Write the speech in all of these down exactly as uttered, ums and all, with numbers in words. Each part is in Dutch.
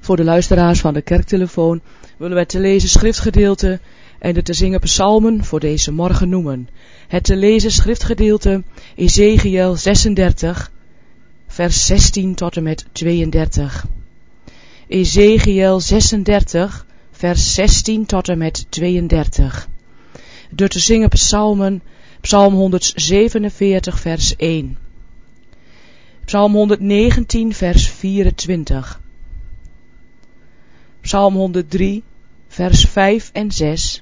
Voor de luisteraars van de kerktelefoon willen wij te lezen schriftgedeelte en de te zingen psalmen voor deze morgen noemen. Het te lezen schriftgedeelte Ezechiël zesendertig, vers zestien tot en met tweeëndertig. Ezechiël zesendertig, vers zestien tot en met tweeëndertig. De te zingen psalmen, psalm honderdzevenenveertig, vers één. Psalm honderdnegentien, vers vierentwintig. Psalm honderddrie, vers vijf en zes.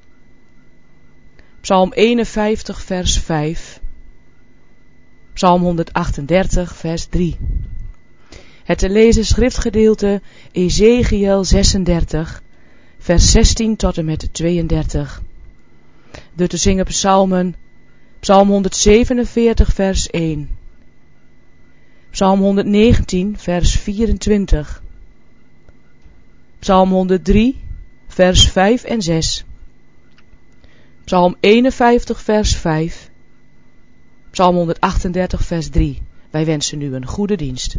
Psalm eenenvijftig, vers vijf. Psalm honderdachtendertig, vers drie. Het te lezen schriftgedeelte Ezechiël zesendertig, vers zestien tot en met tweeëndertig. De te zingen psalmen, psalm honderdzevenenveertig, vers één. Psalm honderdnegentien, vers vierentwintig. Psalm honderddrie, vers vijf en zes. Psalm eenenvijftig, vers vijf. Psalm honderdachtendertig, vers drie. Wij wensen u een goede dienst.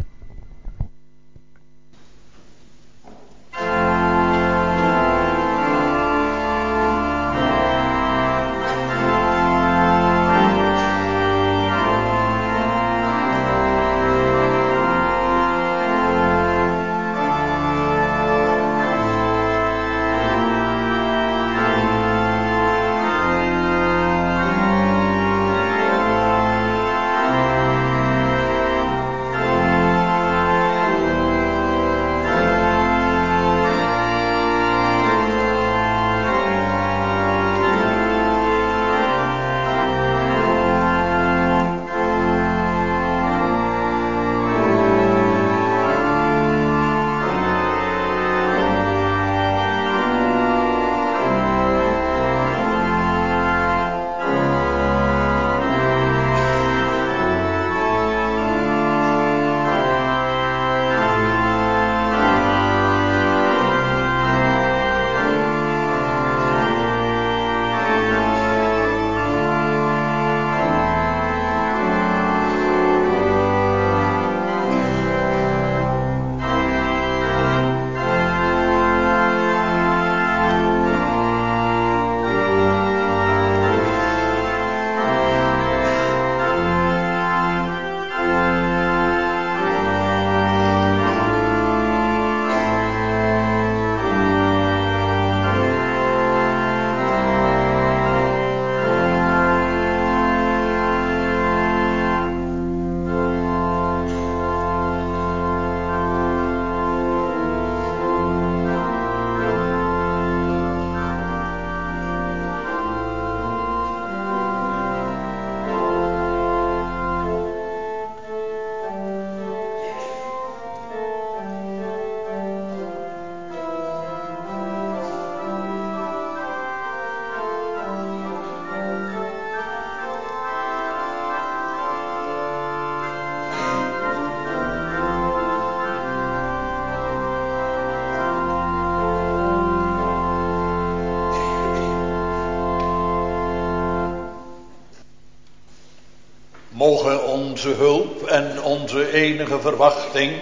Mogen onze hulp en onze enige verwachting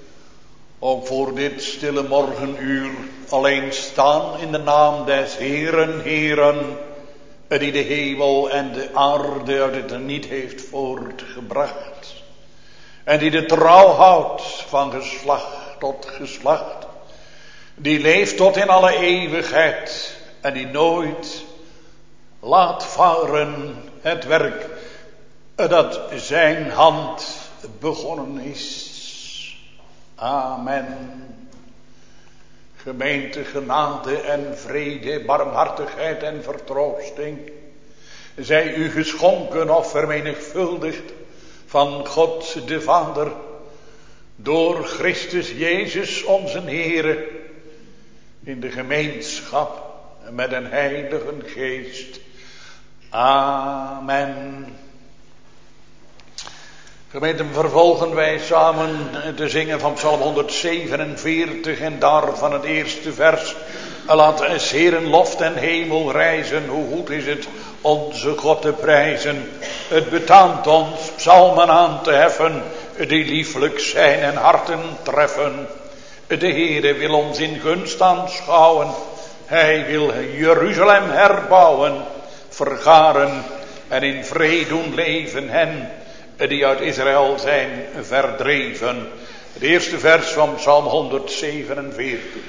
ook voor dit stille morgenuur alleen staan in de naam des Heeren, Heeren, die de hemel en de aarde uit het niet heeft voortgebracht en die de trouw houdt van geslacht tot geslacht, die leeft tot in alle eeuwigheid en die nooit laat varen het werk dat zijn hand begonnen is. Amen. Gemeente, genade en vrede, barmhartigheid en vertroosting zij u geschonken of vermenigvuldigd van God de Vader door Christus Jezus onze Heere in de gemeenschap met een heilige geest. Amen. Gemeente, vervolgen wij samen te zingen van Psalm honderdzevenenveertig en daarvan het eerste vers. Laat es Heeren lof en hemel rijzen, hoe goed is het onze God te prijzen. Het betaamt ons psalmen aan te heffen, die lieflijk zijn en harten treffen. De Heere wil ons in gunst aanschouwen. Hij wil Jeruzalem herbouwen, vergaren en in vrede doen leven hen die uit Israël zijn verdreven. Het eerste vers van Psalm honderdzevenenveertig.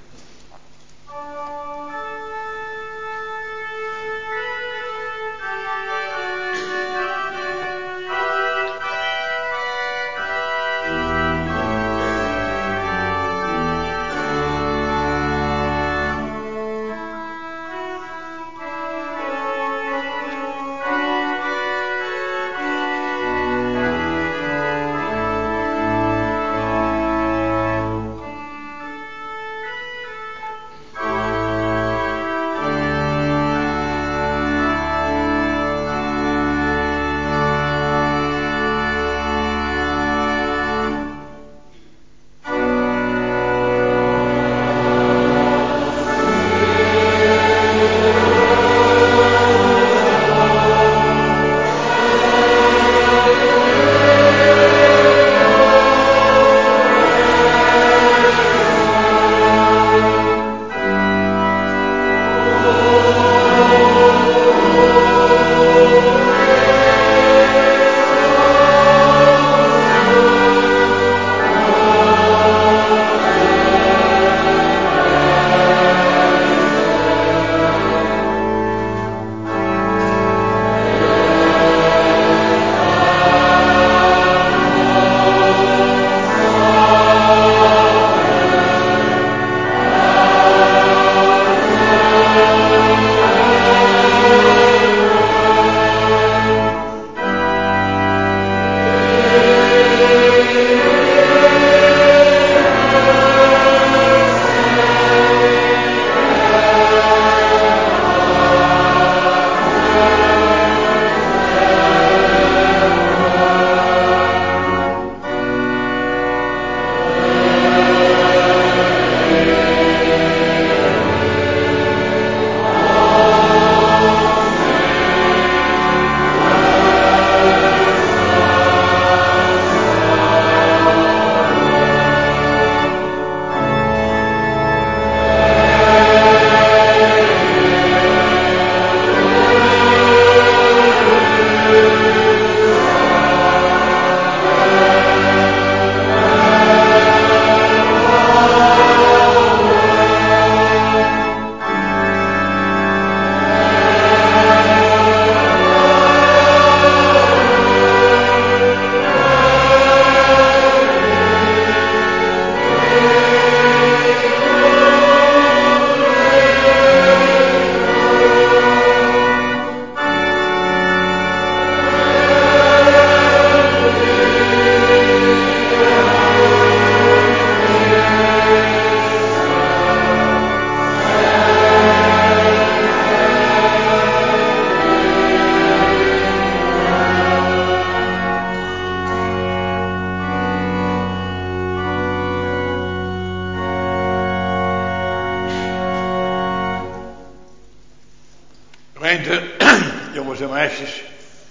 Gemeente, jongens en meisjes,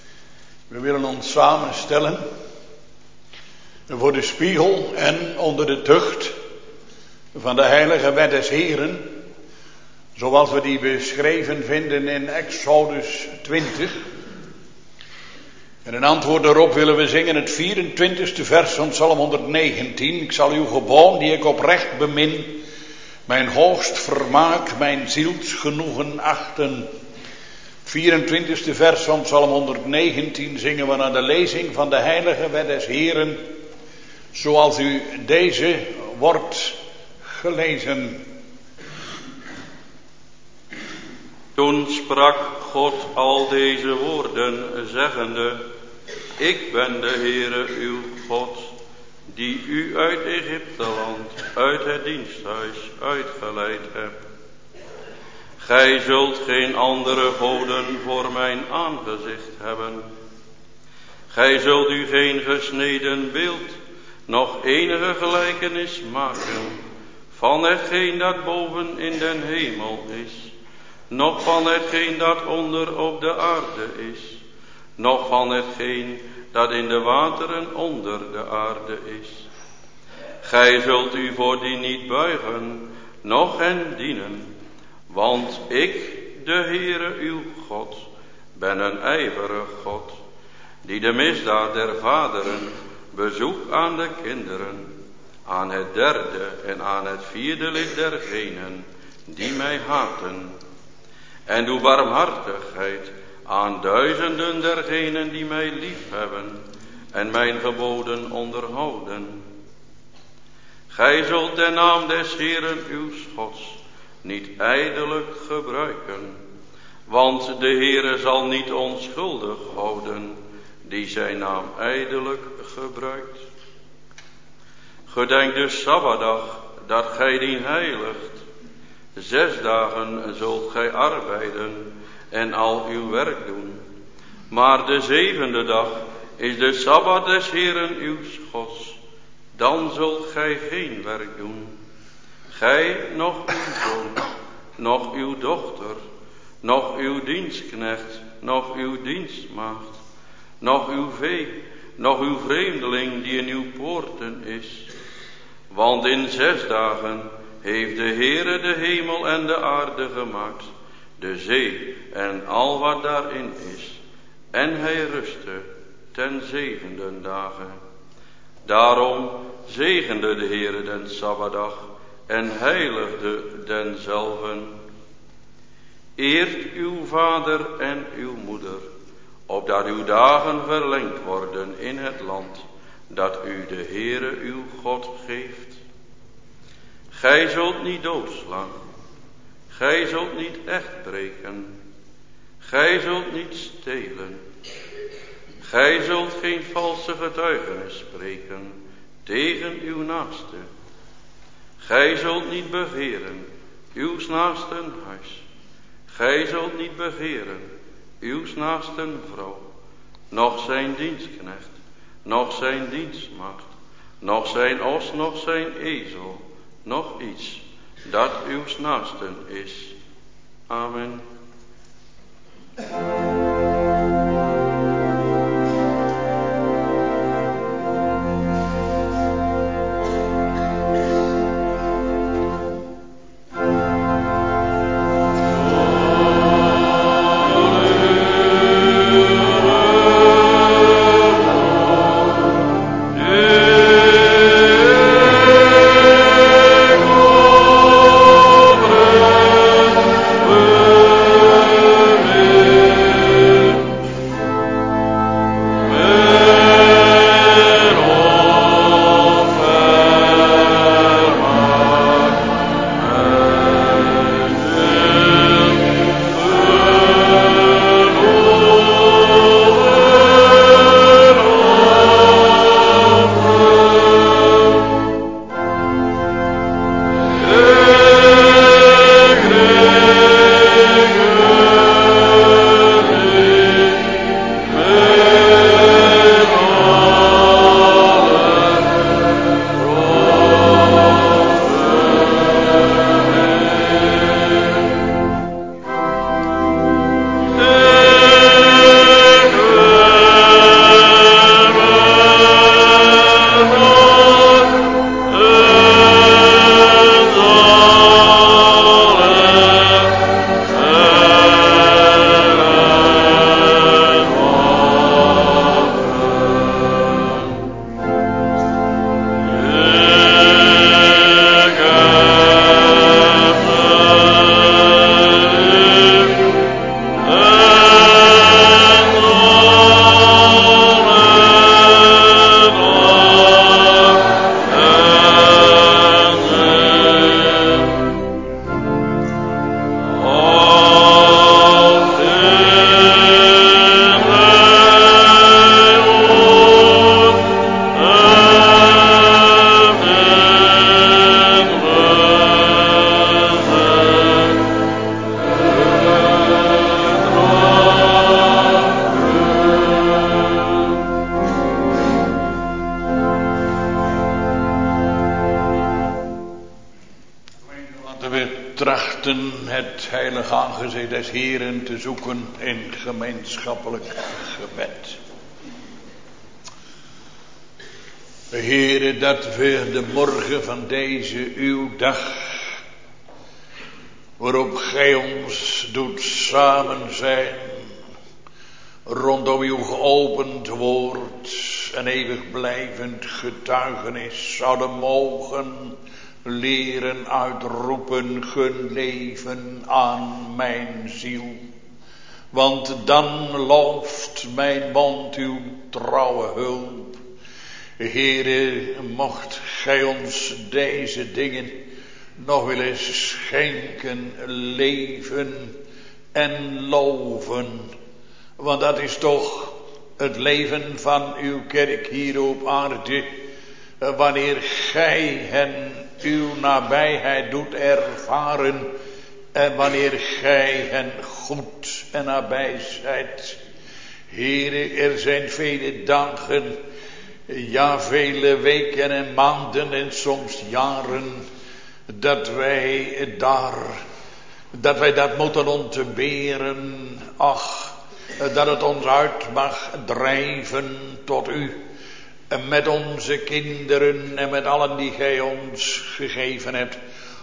we willen ons samenstellen voor de spiegel en onder de tucht van de heilige wet des Heren, zoals we die beschreven vinden in Exodus twintig. En in antwoord daarop willen we zingen het vierentwintigste vers van Psalm honderdnegentien. Ik zal uw geboon, die ik oprecht bemin, mijn hoogst vermaak, mijn zielsgenoegen achten. vierentwintigste vers van Psalm honderdnegentien zingen we naar de lezing van de heilige wet des Heren, zoals u deze wordt gelezen. Toen sprak God al deze woorden, zeggende: Ik ben de Heere uw God, die u uit Egypteland, uit het diensthuis uitgeleid heb. Gij zult geen andere goden voor mijn aangezicht hebben. Gij zult u geen gesneden beeld, noch enige gelijkenis maken, van hetgeen dat boven in den hemel is, noch van hetgeen dat onder op de aarde is, noch van hetgeen dat in de wateren onder de aarde is. Gij zult u voor die niet buigen, noch hen dienen. Want ik, de Heere uw God, ben een ijverig God, die de misdaad der vaderen bezoekt aan de kinderen, aan het derde en aan het vierde lid dergenen die mij haten. En doe barmhartigheid aan duizenden dergenen die mij liefhebben en mijn geboden onderhouden. Gij zult de naam des Heeren uw Gods niet ijdelijk gebruiken, want de Heere zal niet onschuldig houden die zijn naam ijdelijk gebruikt. Gedenk de Sabbatdag dat gij dien heiligt. Zes dagen zult gij arbeiden en al uw werk doen. Maar de zevende dag is de Sabbat des Heeren uw Gods. Dan zult gij geen werk doen. Gij, noch uw zoon, noch uw dochter, noch uw dienstknecht, noch uw dienstmaagd, noch uw vee, noch uw vreemdeling die in uw poorten is. Want in zes dagen heeft de Heere de hemel en de aarde gemaakt, de zee en al wat daarin is. En hij rustte ten zevende dagen. Daarom zegende de Heere den Sabbatdag en heiligde denzelven. Eert uw vader en uw moeder, opdat uw dagen verlengd worden in het land dat u de Heere uw God geeft. Gij zult niet doodslaan, gij zult niet echt breken, gij zult niet stelen, gij zult geen valse getuigenis spreken tegen uw naaste. Gij zult niet begeren uws naasten huis, gij zult niet begeren uws naasten vrouw, noch zijn dienstknecht, noch zijn dienstmaagd, noch zijn os, noch zijn ezel, nog iets dat uws naasten is. Amen. trachten het heilige aangezicht des Heeren te zoeken in gemeenschappelijk gebed. Heere, dat we de morgen van deze uw dag, waarop gij ons doet samen zijn, rondom uw geopend woord en eeuwig blijvend getuigenis, zouden mogen leren uitroepen, gun leven aan mijn ziel. Want dan looft mijn mond uw trouwe hulp. Heere, mocht gij ons deze dingen nog wel eens schenken, leven en loven. Want dat is toch het leven van uw kerk hier op aarde. Wanneer gij hen uw nabijheid doet ervaren. En wanneer gij hen goed en nabij zijt. Heere, er zijn vele dagen, ja vele weken en maanden en soms jaren, dat wij daar, dat wij dat moeten ontberen. Ach, dat het ons uit mag drijven tot u. Met onze kinderen en met allen die gij ons gegeven hebt.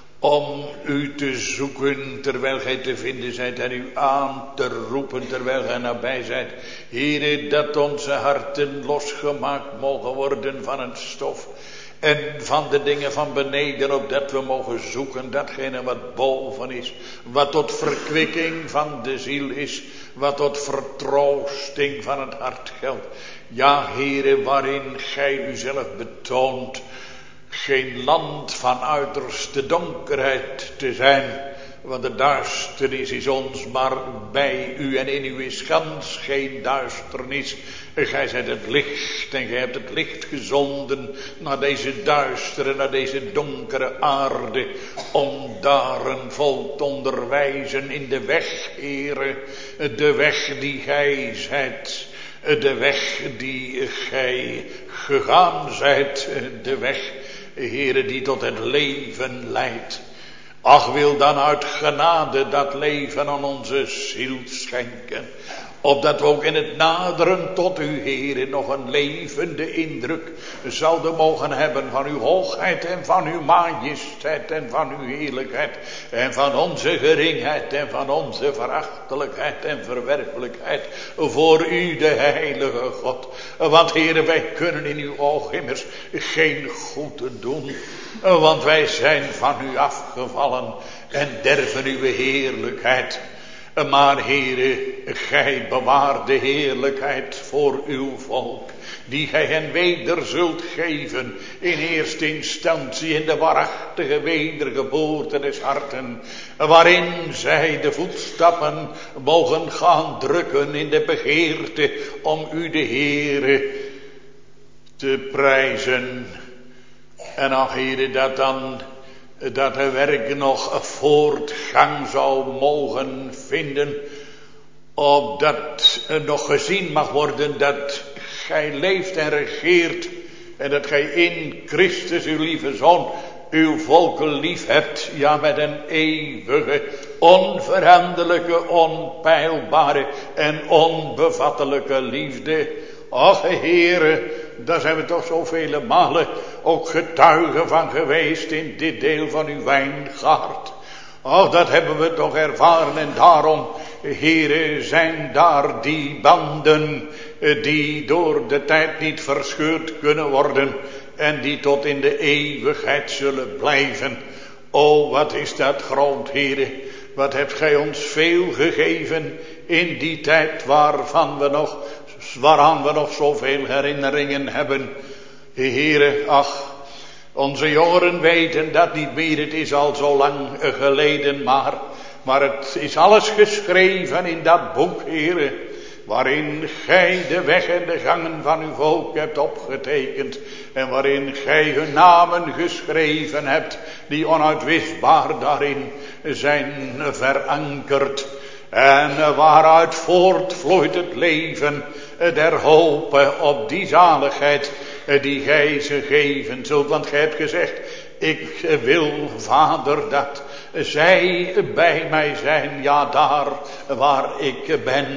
Om u te zoeken terwijl gij te vinden zijt en u aan te roepen terwijl gij nabij zijt. Heere, dat onze harten losgemaakt mogen worden van het stof. En van de dingen van beneden, opdat we mogen zoeken datgene wat boven is. Wat tot verkwikking van de ziel is. Wat tot vertroosting van het hart geldt. Ja, Heere, waarin gij uzelf betoont. Geen land van uiterste donkerheid te zijn. Want de duisternis is ons, maar bij u en in u is gans geen duisternis. Gij zijt het licht en gij hebt het licht gezonden naar deze duistere, naar deze donkere aarde. Om daar een volk te onderwijzen in de weg, Heere. De weg die gij zijt. De weg die gij gegaan zijt. De weg, Heere, die tot het leven leidt. Ach, wil dan uit genade dat leven aan onze ziel schenken. Opdat we ook in het naderen tot u, Heere, nog een levende indruk zouden mogen hebben van uw hoogheid en van uw majesteit en van uw heerlijkheid. En van onze geringheid en van onze verachtelijkheid en verwerpelijkheid voor u, de heilige God. Want, Heere, wij kunnen in uw oog immers geen goed doen. Want wij zijn van u afgevallen en derven uw heerlijkheid. Maar, Heere, gij bewaart de heerlijkheid voor uw volk, die gij hen weder zult geven, in eerste instantie in de waarachtige wedergeboorte des harten, waarin zij de voetstappen mogen gaan drukken in de begeerte om u, de Heere, te prijzen. En ach, Heere, dat dan dat het werk nog voortgang zou mogen vinden, opdat er nog gezien mag worden dat gij leeft en regeert en dat gij in Christus, uw lieve Zoon, uw volken lief hebt, ja, met een eeuwige, onveranderlijke, onpeilbare en onbevattelijke liefde. Ach, Heere, daar zijn we toch zoveel malen ook getuigen van geweest in dit deel van uw wijngaard. Oh, dat hebben we toch ervaren en daarom, Heere, zijn daar die banden die door de tijd niet verscheurd kunnen worden en die tot in de eeuwigheid zullen blijven. Oh, wat is dat groot, Heere. Wat hebt gij ons veel gegeven in die tijd waarvan we nog, waaraan we nog zoveel herinneringen hebben. Heere, ach, onze jongeren weten dat niet meer, het is al zo lang geleden, maar, maar het is alles geschreven in dat boek, Heere, waarin gij de weg en de gangen van uw volk hebt opgetekend en waarin gij hun namen geschreven hebt, die onuitwisbaar daarin zijn verankerd. En waaruit voortvloeit het leven der hoop op die zaligheid die gij ze geven zult. Want gij hebt gezegd, ik wil, Vader, dat zij bij mij zijn, ja, daar waar ik ben.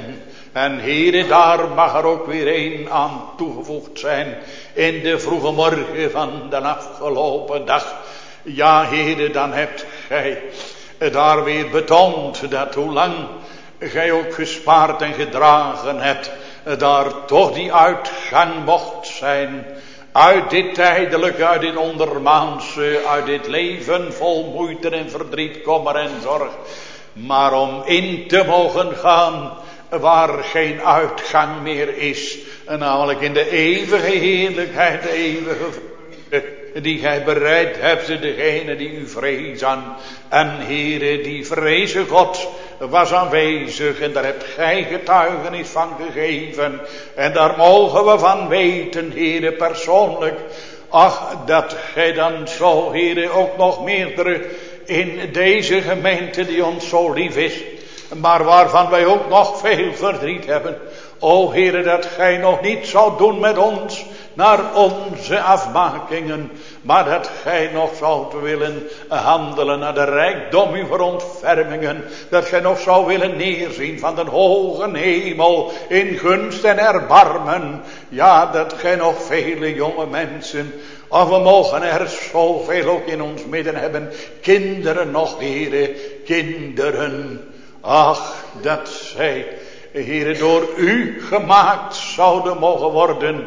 En Heere, daar mag er ook weer een aan toegevoegd zijn in de vroege morgen van de afgelopen dag. Ja, Heere, dan hebt gij daar weer betoond dat hoe lang gij ook gespaard en gedragen hebt, daar toch die uitgang mocht zijn. Uit dit tijdelijke, uit dit ondermaanse, uit dit leven vol moeite en verdriet, kommer en zorg. Maar om in te mogen gaan waar geen uitgang meer is. Namelijk in de eeuwige heerlijkheid, de eeuwige vrede die gij bereid hebt, degene die u vrezen. En Heere, die vreze God was aanwezig en daar hebt gij getuigenis van gegeven. En daar mogen we van weten, Heere, persoonlijk. Ach, dat gij dan zo, Heere, ook nog meerdere in deze gemeente die ons zo lief is, maar waarvan wij ook nog veel verdriet hebben. O Heere, dat gij nog niet zou doen met ons naar onze afmakingen, maar dat gij nog zou willen handelen naar de rijkdom uw verontfermingen, dat gij nog zou willen neerzien van de hoge hemel in gunst en erbarmen. Ja, dat gij nog vele jonge mensen, of we mogen er zoveel ook in ons midden hebben, kinderen nog, Heere, kinderen. Ach, dat zij, Heere, door u gemaakt zouden mogen worden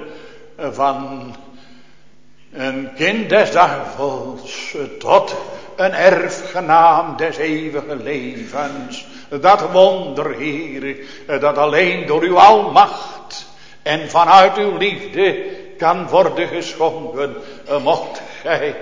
van een kind des duivels tot een erfgenaam des eeuwige levens. Dat wonder, Heere, dat alleen door uw almacht en vanuit uw liefde kan worden geschonken, mocht gij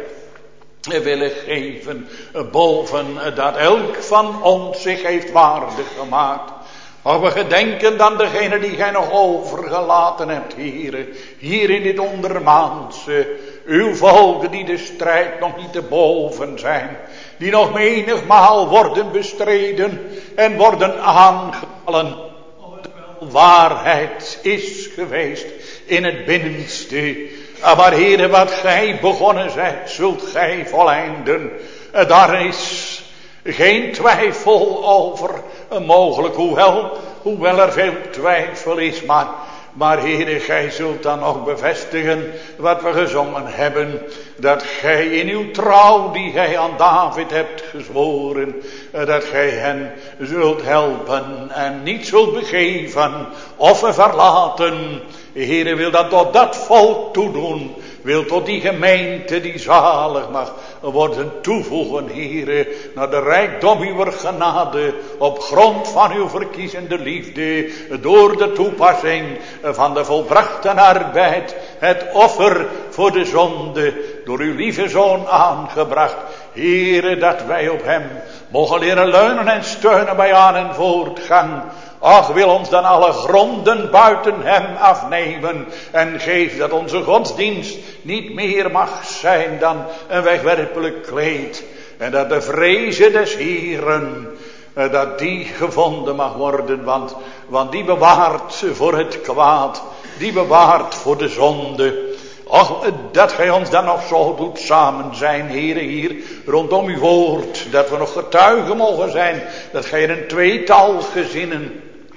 willen geven boven dat elk van ons zich heeft waardig gemaakt. Maar we gedenken dan degene die gij nog overgelaten hebt, Heere, hier in dit ondermaanse, uw volken die de strijd nog niet te boven zijn, die nog menigmaal worden bestreden en worden aangevallen, of het wel waarheid is geweest in het binnenste. Maar Heere, wat gij begonnen zijt, zult gij voleinden. Daar is geen twijfel over mogelijk, hoewel, hoewel er veel twijfel is, maar, maar Heere, gij zult dan ook bevestigen wat we gezongen hebben, dat gij in uw trouw die gij aan David hebt gezworen, dat gij hen zult helpen en niet zult begeven of verlaten. Heere, wil dat tot dat volk toedoen, wil tot die gemeente die zalig mag worden toevoegen, Heere, naar de rijkdom uw genade, op grond van uw verkiezende liefde, door de toepassing van de volbrachte arbeid, het offer voor de zonde, door uw lieve Zoon aangebracht. Heere, dat wij op hem mogen leren leunen en steunen bij aan en voortgang. Ach, wil ons dan alle gronden buiten hem afnemen en geef dat onze godsdienst niet meer mag zijn dan een wegwerpelijk kleed. En dat de vreze des Heeren, dat die gevonden mag worden, want, want die bewaart voor het kwaad, die bewaart voor de zonde. Och, dat gij ons dan nog zo doet samen zijn, Heere, hier rondom uw woord, dat we nog getuigen mogen zijn, dat gij een tweetal gezinnen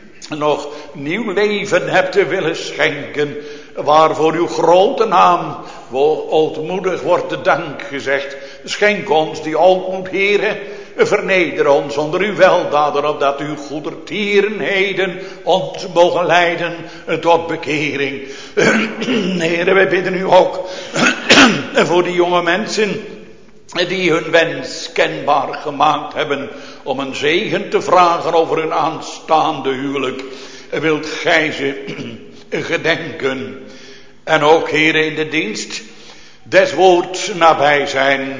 nog nieuw leven hebt te willen schenken, waarvoor uw grote naam ootmoedig wordt de dank gezegd. Schenk ons die ootmoed, Heere, verneder ons onder uw weldaden, opdat uw goedertierenheden ons mogen leiden tot bekering. Heere, wij bidden u ook voor die jonge mensen die hun wens kenbaar gemaakt hebben om een zegen te vragen over hun aanstaande huwelijk. Wilt gij ze gedenken en ook, Heere, in de dienst des woords nabij zijn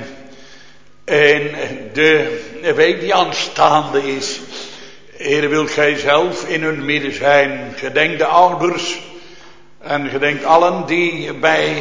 in de week die aanstaande is. Heere, wilt gij zelf in hun midden zijn. Gedenk de ouders en gedenk allen die bij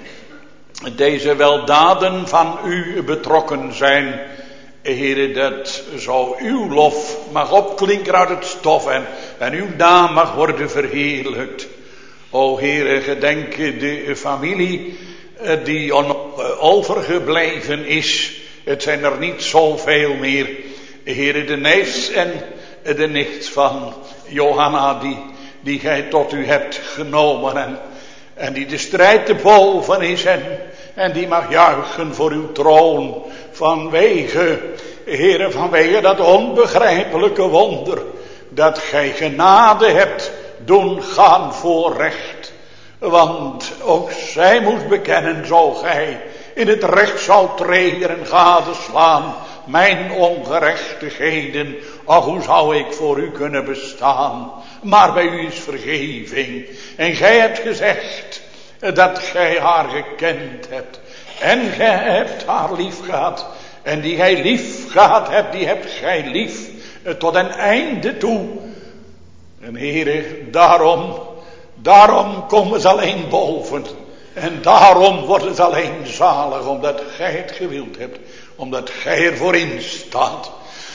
deze weldaden van u betrokken zijn. Heere, dat zo uw lof mag opklinken uit het stof en, en uw naam mag worden verheerlijkt. O Heere, gedenk de familie die overgebleven is. Het zijn er niet zoveel meer. Heere, de neef en de nicht van Johanna die die gij tot u hebt genomen en, en die de strijd te boven is en, en die mag juichen voor uw troon vanwege, Heere, vanwege dat onbegrijpelijke wonder dat gij genade hebt doen gaan voor recht. Want ook zij moest bekennen, zo gij in het recht zou treden en gadeslaan mijn ongerechtigheden. Ach, hoe zou ik voor u kunnen bestaan? Maar bij u is vergeving. En gij hebt gezegd dat gij haar gekend hebt. En gij hebt haar lief gehad. En die gij lief gehad hebt, die hebt gij lief tot een einde toe. En Heere, daarom, daarom komen ze alleen boven. En daarom worden ze alleen zalig, omdat gij het gewild hebt. Omdat gij er voor in staat.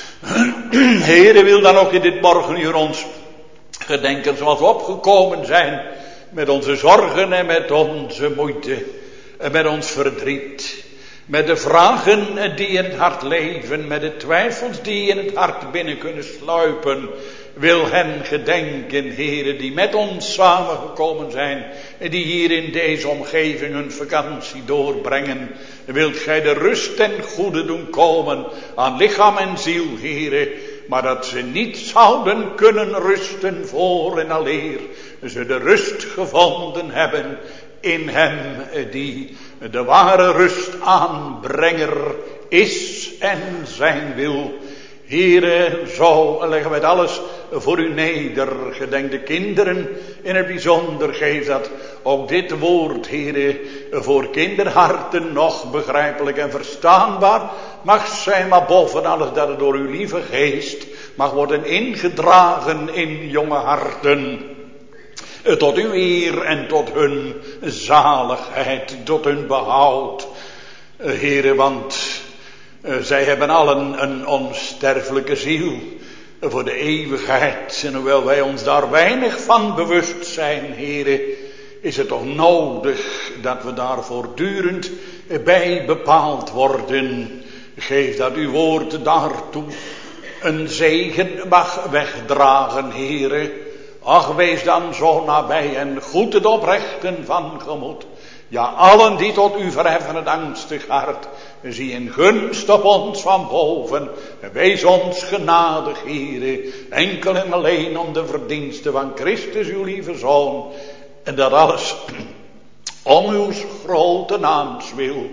Heere, wil dan ook in dit morgenuur ons gedenken zoals we opgekomen zijn. Met onze zorgen en met onze moeite. En met ons verdriet. Met de vragen die in het hart leven. Met de twijfels die in het hart binnen kunnen sluipen. Wil hen gedenken, Heere, die met ons samengekomen zijn. En die hier in deze omgeving hun vakantie doorbrengen. Wilt gij de rust en goede doen komen aan lichaam en ziel, Heere. Maar dat ze niet zouden kunnen rusten voor en aleer. Ze de rust gevonden hebben in hem die de ware rustaanbrenger is en zijn wil. Heere, zo leggen we het alles voor u neder. Gedenk de kinderen in het bijzonder. Geef dat ook dit woord, Heere, voor kinderharten nog begrijpelijk en verstaanbaar mag zijn. Maar boven alles dat het door uw lieve geest mag worden ingedragen in jonge harten. Tot uw eer en tot hun zaligheid, tot hun behoud. Heere, want Uh, zij hebben allen een onsterfelijke ziel voor de eeuwigheid. En hoewel wij ons daar weinig van bewust zijn, Heere, is het toch nodig dat we daar voortdurend bij bepaald worden. Geef dat uw woord daartoe een zegen mag wegdragen, Heere. Ach, wees dan zo nabij en goed het oprechten van gemoed. Ja, allen die tot u verheffen het angstig hart, zie in gunst op ons van boven. Wees ons genadig, Heere, enkel en alleen om de verdiensten van Christus, uw lieve Zoon. En dat alles om uw grote naams wil.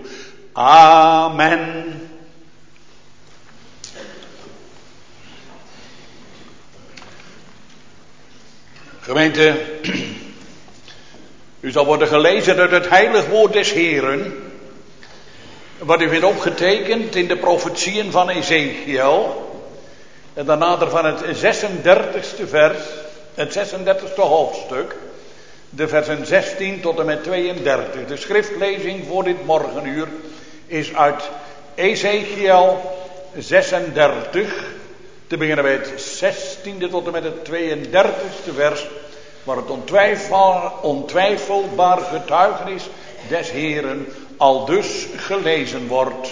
Amen. Gemeente, u zal worden gelezen uit het heilig woord des Heeren, wat u vindt opgetekend in de profetieën van Ezekiel. En daarna van het zesendertigste vers, het zesendertigste hoofdstuk, de versen zestien tot en met tweeëndertig. De schriftlezing voor dit morgenuur is uit Ezekiel zesendertig, te beginnen bij het zestiende tot en met het tweeëndertigste vers, waar het ontwijfel, ontwijfelbaar getuigenis des Heeren al dus gelezen wordt.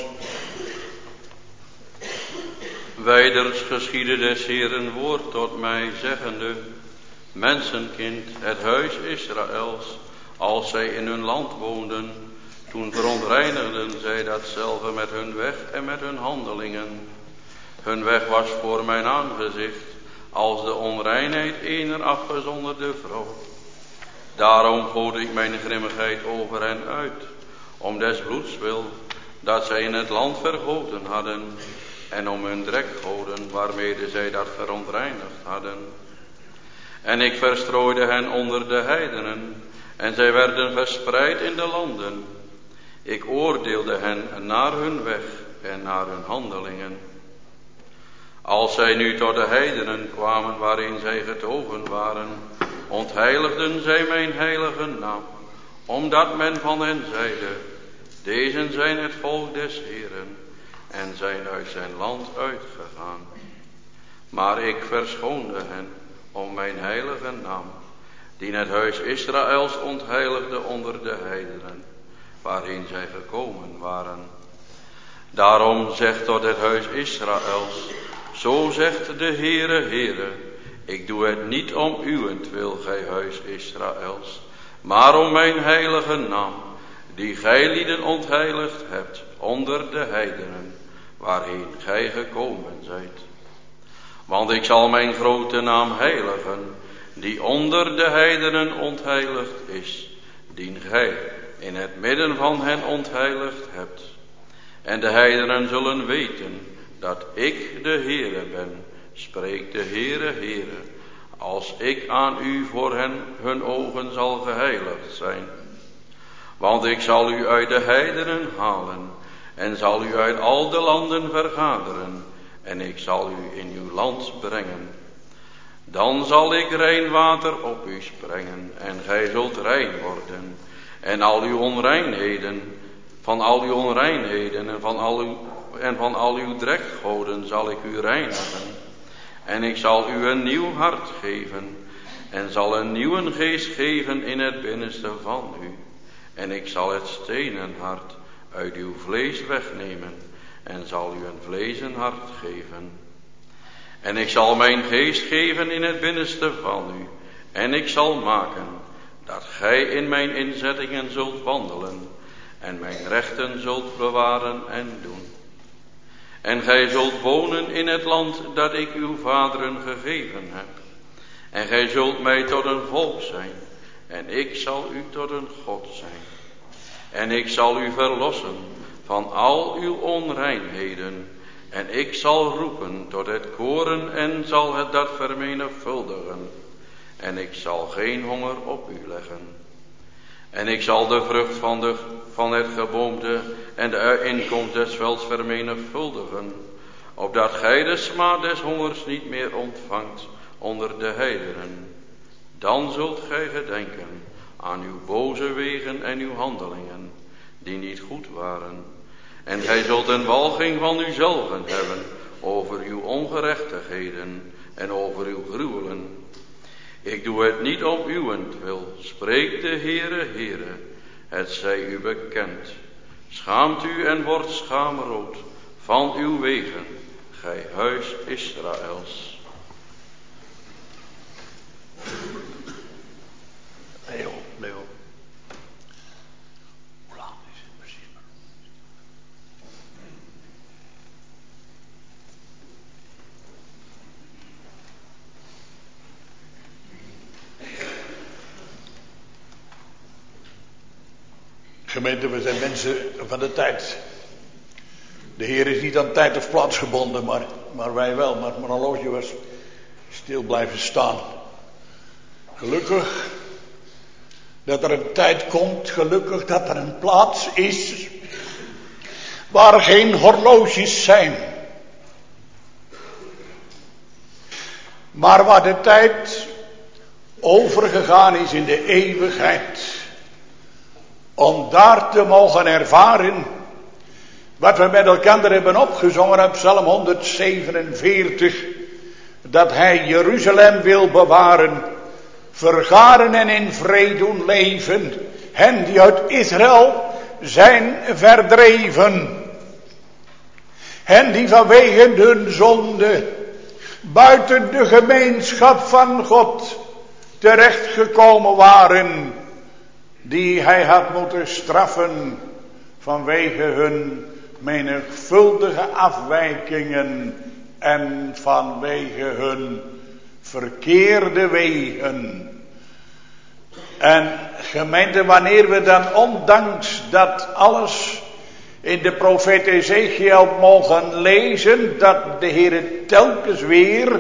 Wijders geschiedde des Heeren woord tot mij, zeggende: Mensenkind, het huis Israëls, als zij in hun land woonden, toen verontreinigden zij datzelfde met hun weg en met hun handelingen. Hun weg was voor mijn aangezicht als de onreinheid ener afgezonderde vrouw. Daarom goot ik mijn grimmigheid over hen uit, om des bloeds wil, dat zij in het land vergoten hadden, en om hun drekgoden, waarmede zij dat verontreinigd hadden. En ik verstrooide hen onder de heidenen, en zij werden verspreid in de landen. Ik oordeelde hen naar hun weg en naar hun handelingen. Als zij nu tot de heidenen kwamen waarin zij getogen waren, ontheiligden zij mijn heilige naam, omdat men van hen zeide: Dezen zijn het volk des Heeren, en zijn uit zijn land uitgegaan. Maar ik verschoonde hen om mijn heilige naam, die het huis Israëls ontheiligde onder de heidenen, waarin zij gekomen waren. Daarom zegt tot het huis Israëls: Zo zegt de Heere, Heere, Ik doe het niet om uwentwil, gij huis Israëls, maar om mijn heilige naam, die gij lieden ontheiligd hebt onder de heidenen, waarheen gij gekomen zijt. Want ik zal mijn grote naam heiligen, die onder de heidenen ontheiligd is, dien gij in het midden van hen ontheiligd hebt. En de heidenen zullen weten dat ik de Heere ben, spreekt de Heere, Heere, als ik aan u voor hen hun ogen zal geheiligd zijn. Want ik zal u uit de heidenen halen en zal u uit al de landen vergaderen en ik zal u in uw land brengen. Dan zal ik rein water op u sprengen en gij zult rein worden. En al uw onreinheden, van al uw onreinheden en van al uw, en van al uw drekgoden zal ik u reinigen. En ik zal u een nieuw hart geven en zal een nieuwe geest geven in het binnenste van u. En ik zal het stenen hart uit uw vlees wegnemen en zal u een vleesen hart geven. En ik zal mijn geest geven in het binnenste van u. En ik zal maken dat gij in mijn inzettingen zult wandelen en mijn rechten zult bewaren en doen. En gij zult wonen in het land dat ik uw vaderen gegeven heb. En gij zult mij tot een volk zijn en ik zal u tot een God zijn. En ik zal u verlossen van al uw onreinheden. En ik zal roepen tot het koren en zal het dat vermenigvuldigen. En ik zal geen honger op u leggen. En ik zal de vrucht van, de, van het geboomte en de inkomst des velds vermenigvuldigen. Opdat gij de smaad des hongers niet meer ontvangt onder de heidenen. Dan zult gij gedenken aan uw boze wegen en uw handelingen, die niet goed waren. En gij zult een walging van uzelven hebben over uw ongerechtigheden en over uw gruwelen. Ik doe het niet om uwentwil, spreekt de Heere, Heere, het zij u bekend. Schaamt u en wordt schaamrood van uw wegen, gij huis Israëls. Leo, Leo. Hoe laat is het precies? Gemeente, we zijn mensen van de tijd. De Heer is niet aan tijd of plaats gebonden, maar, maar wij wel. Maar mijn horloge was stil blijven staan. Gelukkig dat er een tijd komt, gelukkig dat er een plaats is waar geen horloges zijn. Maar waar de tijd overgegaan is in de eeuwigheid. Om daar te mogen ervaren wat we met elkaar hebben opgezongen op Psalm honderdzevenenveertig. Dat hij Jeruzalem wil bewaren, vergaren en in vrede doen leven. Hen die uit Israël zijn verdreven. Hen die vanwege hun zonde buiten de gemeenschap van God terechtgekomen waren. Die hij had moeten straffen vanwege hun menigvuldige afwijkingen en vanwege hun verkeerde wegen. En gemeente, wanneer we dan ondanks dat alles in de profeet Ezekiel mogen lezen, dat de Heer telkens weer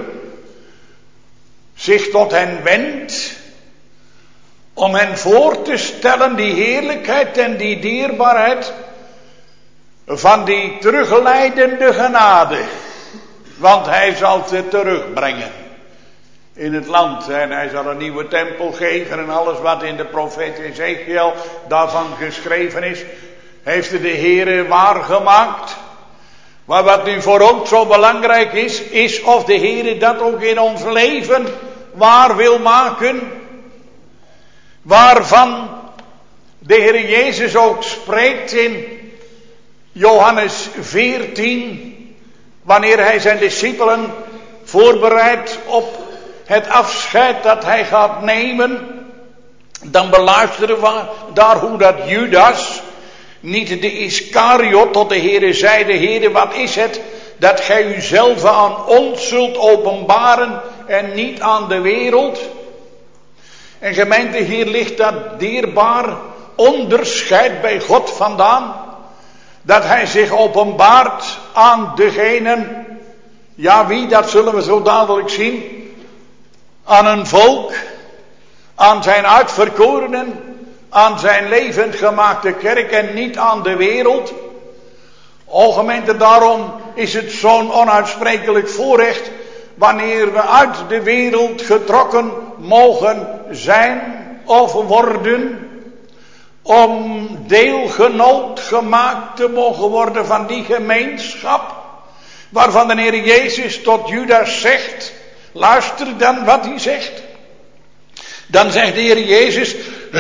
zich tot hen wendt, om hen voor te stellen die heerlijkheid en die dierbaarheid van die terugleidende genade. Want hij zal ze terugbrengen in het land. En hij zal een nieuwe tempel geven en alles wat in de profeet Ezekiel daarvan geschreven is, heeft de Heere waargemaakt. Maar wat nu voor ons zo belangrijk is, is of de Heere dat ook in ons leven waar wil maken. Waarvan de Heer Jezus ook spreekt in Johannes veertien. Wanneer hij zijn discipelen voorbereidt op het afscheid dat hij gaat nemen, dan beluisteren we daar hoe dat Judas, niet de Iscariot, tot de Heere zeide, Heere, wat is het dat gij uzelf aan ons zult openbaren en niet aan de wereld? En gemeente, hier ligt dat dierbaar onderscheid bij God vandaan, dat hij zich openbaart aan degenen, ja wie, dat zullen we zo dadelijk zien, aan een volk, aan zijn uitverkorenen, aan zijn levend gemaakte kerk en niet aan de wereld. O gemeente, daarom is het zo'n onuitsprekelijk voorrecht wanneer we uit de wereld getrokken mogen zijn of worden, om deelgenoot gemaakt te mogen worden van die gemeenschap, waarvan de Heer Jezus tot Judas zegt, luister dan wat hij zegt. Dan zegt de Heer Jezus,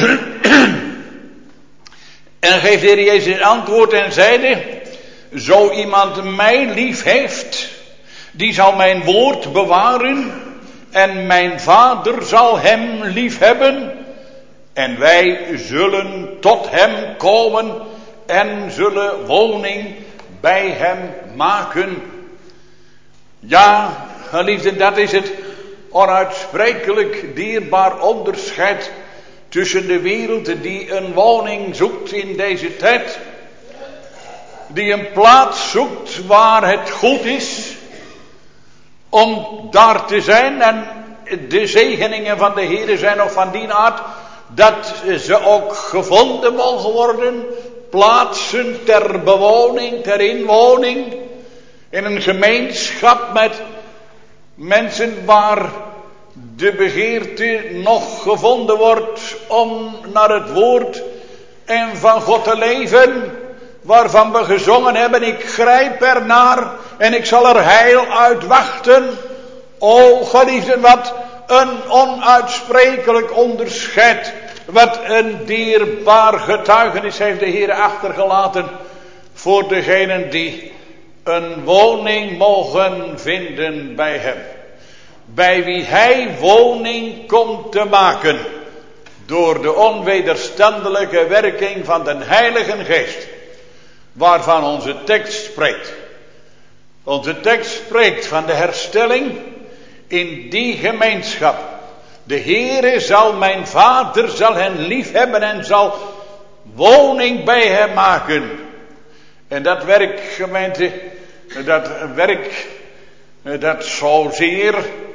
en geeft de Heer Jezus antwoord en zeide, zo iemand mij lief heeft, die zal mijn woord bewaren, en mijn Vader zal hem lief hebben, en wij zullen tot hem komen en zullen woning bij hem maken. Ja, geliefde, dat is het onuitsprekelijk dierbaar onderscheid tussen de wereld die een woning zoekt in deze tijd, die een plaats zoekt waar het goed is om daar te zijn, en de zegeningen van de Heere zijn ook van die aard dat ze ook gevonden mogen worden, plaatsen ter bewoning, ter inwoning, in een gemeenschap met mensen waar de begeerte nog gevonden wordt om naar het woord en van God te leven, waarvan we gezongen hebben, ik grijp ernaar en ik zal er heil uit wachten. O geliefden, wat een onuitsprekelijk onderscheid, wat een dierbaar getuigenis heeft de Heer achtergelaten voor degenen die een woning mogen vinden bij hem. Bij wie hij woning komt te maken door de onwederstandelijke werking van de Heilige Geest, waarvan onze tekst spreekt. Onze tekst spreekt van de herstelling in die gemeenschap. De Heere zal, mijn Vader zal hen lief hebben en zal woning bij hem maken. En dat werk, gemeente, dat werk dat zozeer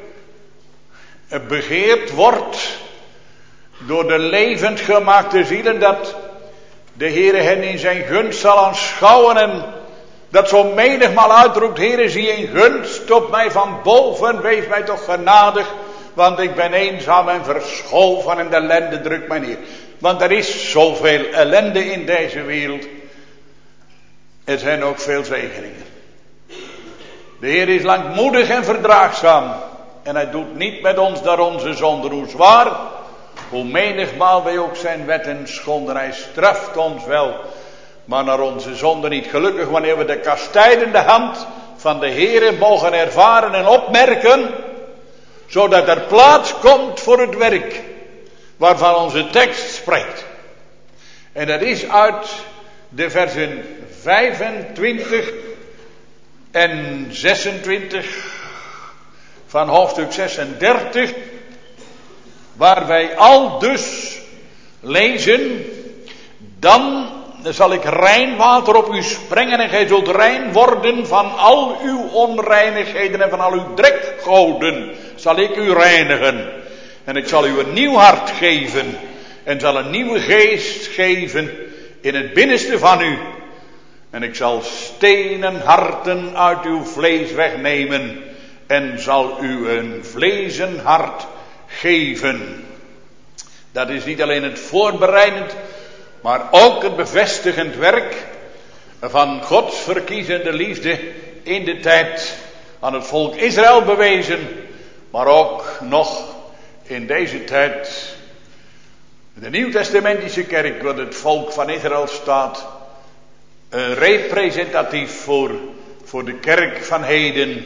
begeerd wordt door de levend gemaakte zielen, dat de Heere hen in zijn gunst zal aanschouwen en dat zo menigmaal uitroept, Heere, zie in gunst op mij van boven, wees mij toch genadig, want ik ben eenzaam en verschoven en de ellende drukt mij neer. Want er is zoveel ellende in deze wereld. Er zijn ook veel zegeningen. De Heer is langmoedig en verdraagzaam. En hij doet niet met ons daar onze zonde, hoe zwaar, hoe menigmaal wij ook zijn wetten schonden. Hij straft ons wel, maar naar onze zonde niet. Gelukkig wanneer we de kastijdende hand van de Heer mogen ervaren en opmerken, zodat er plaats komt voor het werk waarvan onze tekst spreekt. En dat is uit de versen vijfentwintig en zesentwintig van hoofdstuk zesendertig, waar wij al dus lezen, dan zal ik rein water op u sprengen en gij zult rein worden van al uw onreinigheden en van al uw drekgoden zal ik u reinigen. En ik zal u een nieuw hart geven en zal een nieuwe geest geven in het binnenste van u. En ik zal stenen harten uit uw vlees wegnemen en zal u een vlezen hart geven. Dat is niet alleen het voorbereidend, maar ook het bevestigend werk van Gods verkiezende liefde in de tijd aan het volk Israël bewezen, maar ook nog in deze tijd de Nieuwtestamentische kerk, wat het volk van Israël staat, uh, representatief voor, voor de kerk van heden,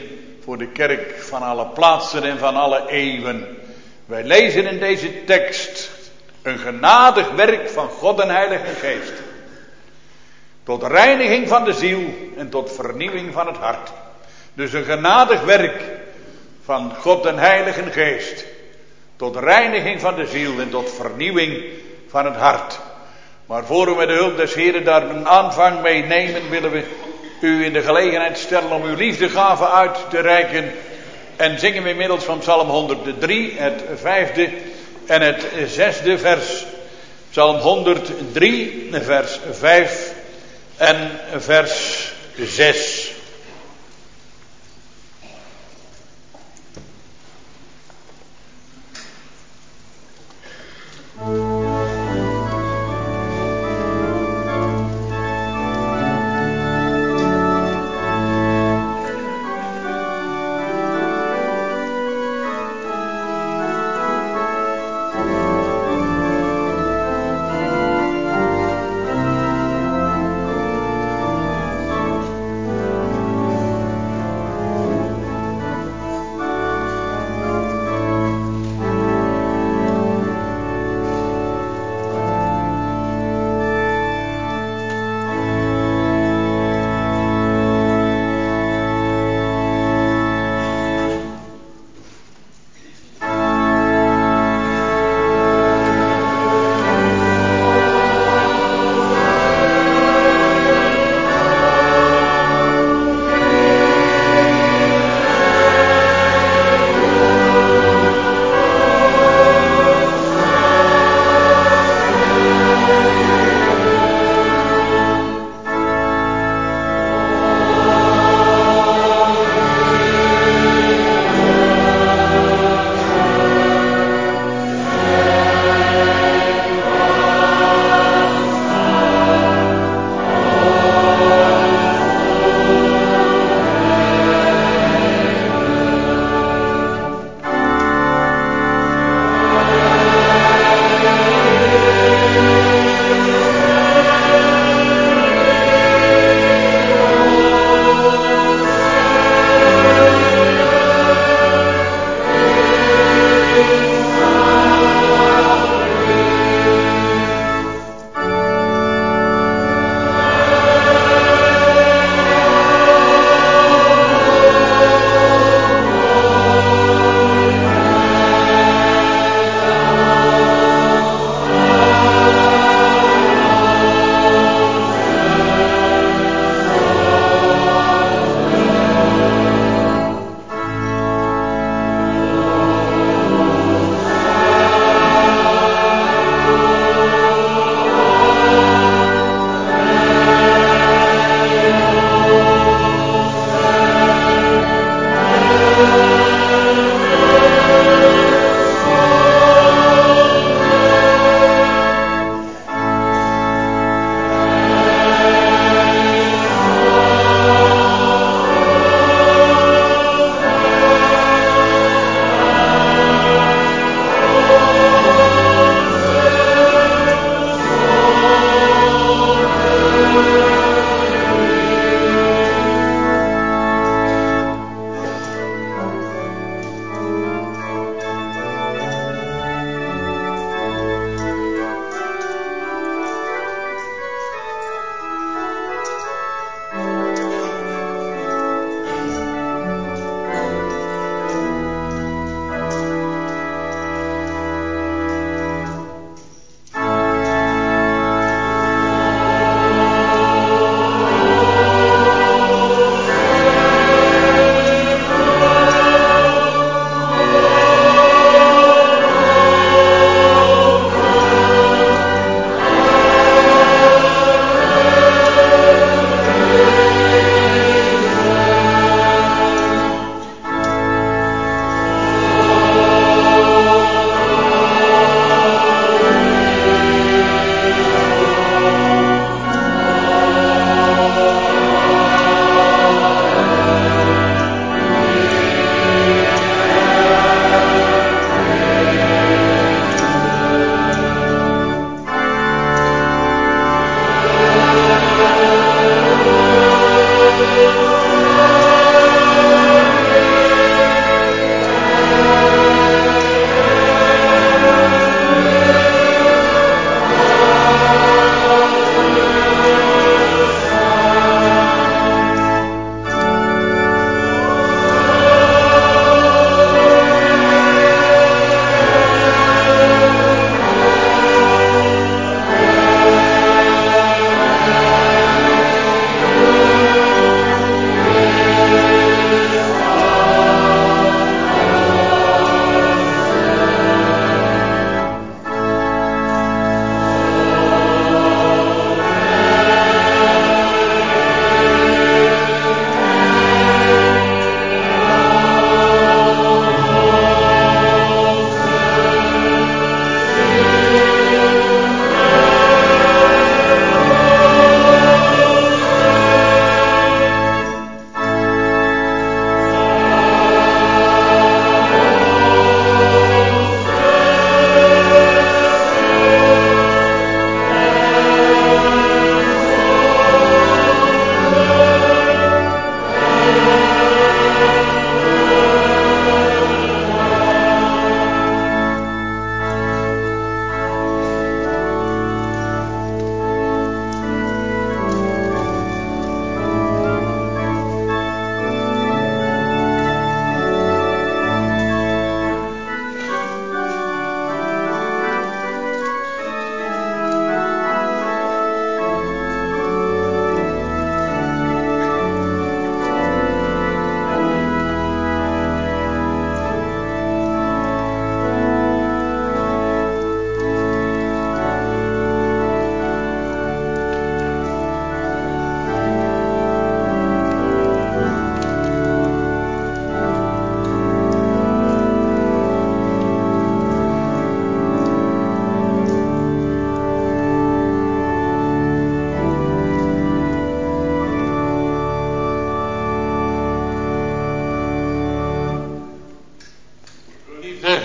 voor de kerk van alle plaatsen en van alle eeuwen. Wij lezen in deze tekst een genadig werk van God en Heilige Geest. Tot reiniging van de ziel en tot vernieuwing van het hart. Dus een genadig werk van God en Heilige Geest. Tot reiniging van de ziel en tot vernieuwing van het hart. Maar voor we met de hulp des Heren daar een aanvang mee nemen, willen we u in de gelegenheid stellen om uw liefdegave uit te reiken. En zingen we inmiddels van Psalm honderddrie, het vijfde en het zesde vers. Psalm honderddrie, vers vijf en vers zes.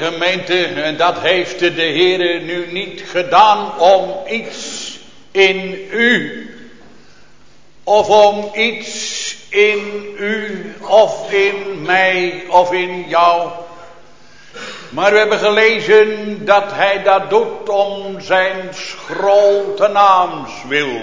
gemeente, en dat heeft de Heere nu niet gedaan om iets in u, of om iets in u, of in mij, of in jou. Maar we hebben gelezen dat hij dat doet om zijn grote naams wil.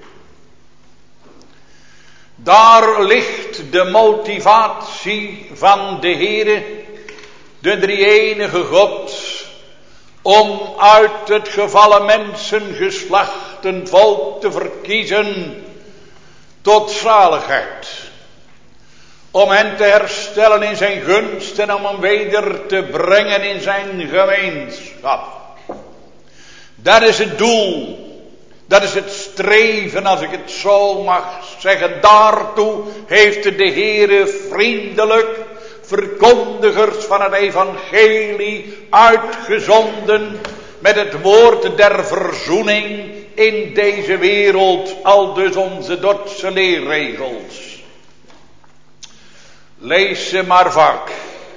Daar ligt de motivatie van de Heere, de drie-enige God, om uit het gevallen mensengeslacht een volk te verkiezen tot zaligheid. Om hen te herstellen in zijn gunst en om hem weder te brengen in zijn gemeenschap. Dat is het doel. Dat is het streven, als ik het zo mag zeggen. Daartoe heeft de Heere vriendelijk verkondigers van het evangelie uitgezonden met het woord der verzoening in deze wereld, al dus onze Dordtse leerregels. Lees ze maar vaak,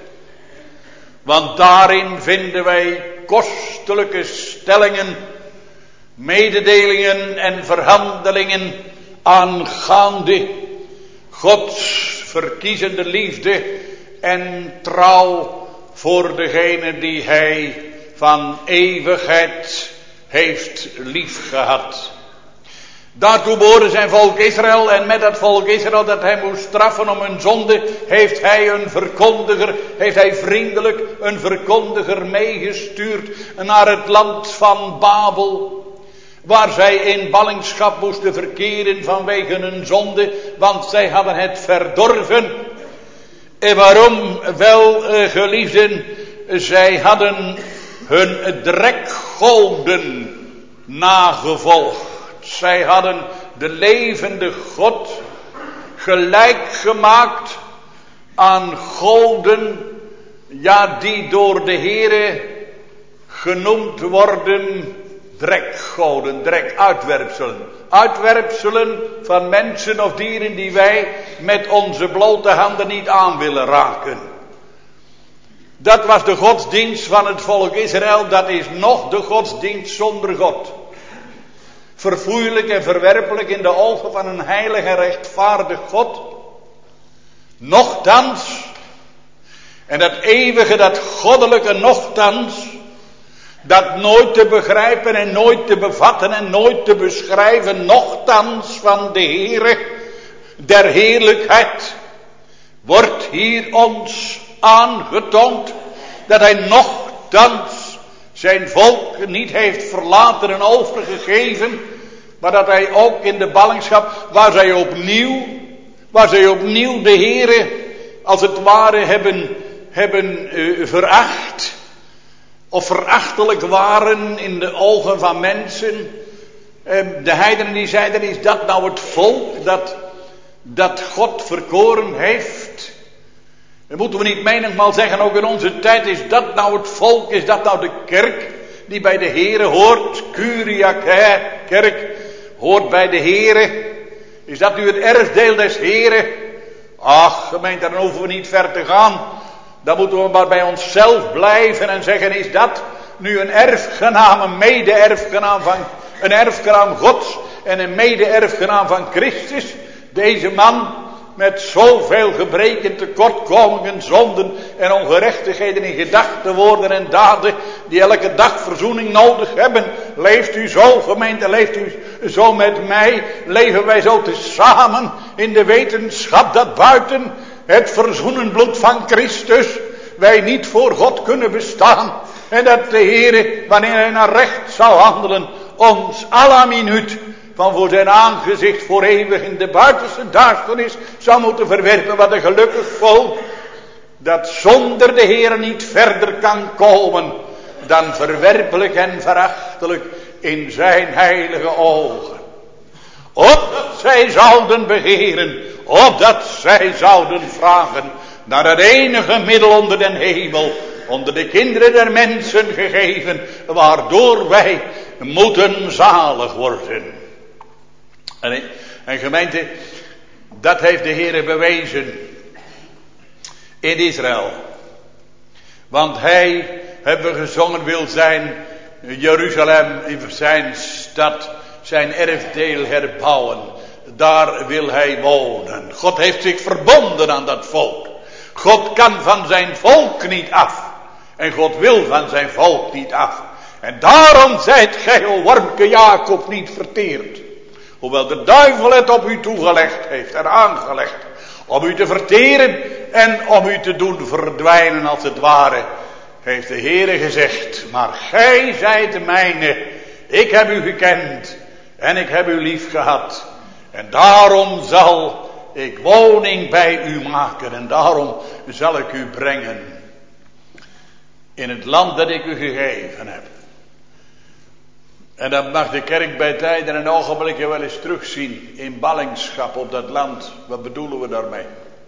want daarin vinden wij kostelijke stellingen, mededelingen en verhandelingen aangaande Gods verkiezende liefde en trouw voor degene die hij van eeuwigheid heeft liefgehad. Daartoe behoorde zijn volk Israël, en met dat volk Israël dat hij moest straffen om hun zonde, heeft hij een verkondiger, heeft hij vriendelijk een verkondiger meegestuurd naar het land van Babel, waar zij in ballingschap moesten verkeren vanwege hun zonde, want zij hadden het verdorven. En waarom? Wel, eh, geliefden, zij hadden hun drekgoden nagevolgd. Zij hadden de levende God gelijk gemaakt aan goden, ja, die door de Heere genoemd worden drekgoden, drekuitwerpselen. Uitwerpselen van mensen of dieren die wij met onze blote handen niet aan willen raken. Dat was de godsdienst van het volk Israël. Dat is nog de godsdienst zonder God. Verfoeilijk en verwerpelijk in de ogen van een heilig en rechtvaardig God. Nochtans, en dat eeuwige, dat goddelijke nochtans, dat nooit te begrijpen en nooit te bevatten en nooit te beschrijven, nochtans van de Heere der heerlijkheid, wordt hier ons aangetoond dat hij nochtans zijn volk niet heeft verlaten en overgegeven, maar dat hij ook in de ballingschap, waar zij opnieuw, waar zij opnieuw de Heere als het ware hebben, hebben uh, veracht, of verachtelijk waren in de ogen van mensen. Uh, de heidenen die zeiden, is dat nou het volk dat, dat God verkoren heeft? Dat moeten we niet menigmaal zeggen, ook in onze tijd, is dat nou het volk, is dat nou de kerk die bij de Heere hoort? Curia kerk hoort bij de Heere. Is dat nu het erfdeel des Heere? Ach, gemeente, dan hoeven we niet ver te gaan. Dan moeten we maar bij onszelf blijven en zeggen, is dat nu een erfgenaam, een mede-erfgenaam van, een erfgenaam Gods en een mede-erfgenaam van Christus? Deze man met zoveel gebreken, tekortkomingen, zonden en ongerechtigheden in gedachten, woorden en daden, die elke dag verzoening nodig hebben. Leeft u zo, gemeente, leeft u zo met mij? Leven wij zo tezamen in de wetenschap dat buiten het verzoenend bloed van Christus wij niet voor God kunnen bestaan? En dat de Heere, wanneer hij naar recht zou handelen, ons à la minuut van voor zijn aangezicht voor eeuwig in de buitenste duisternis zou moeten verwerpen. Wat een gelukkig volk dat zonder de Heer niet verder kan komen dan verwerpelijk en verachtelijk in zijn heilige ogen. Opdat zij zouden begeren, opdat zij zouden vragen naar het enige middel onder den hemel, onder de kinderen der mensen gegeven, waardoor wij moeten zalig worden. En, en gemeente, dat heeft de Heere bewezen in Israël. Want hij hebben we gezongen, wil zijn Jeruzalem in zijn stad, zijn erfdeel herbouwen. Daar wil hij wonen. God heeft zich verbonden aan dat volk. God kan van zijn volk niet af. En God wil van zijn volk niet af. En daarom zijt gij, o warmke Jacob, niet verteerd. Hoewel de duivel het op u toegelegd heeft en aangelegd. Om u te verteren en om u te doen verdwijnen als het ware. Heeft de Heere gezegd, maar gij zijt de mijne. Ik heb u gekend en ik heb u lief gehad. En daarom zal ik woning bij u maken. En daarom zal ik u brengen in het land dat ik u gegeven heb. En dan mag de kerk bij tijden en ogenblikken wel eens terugzien in ballingschap op dat land. Wat bedoelen we daarmee?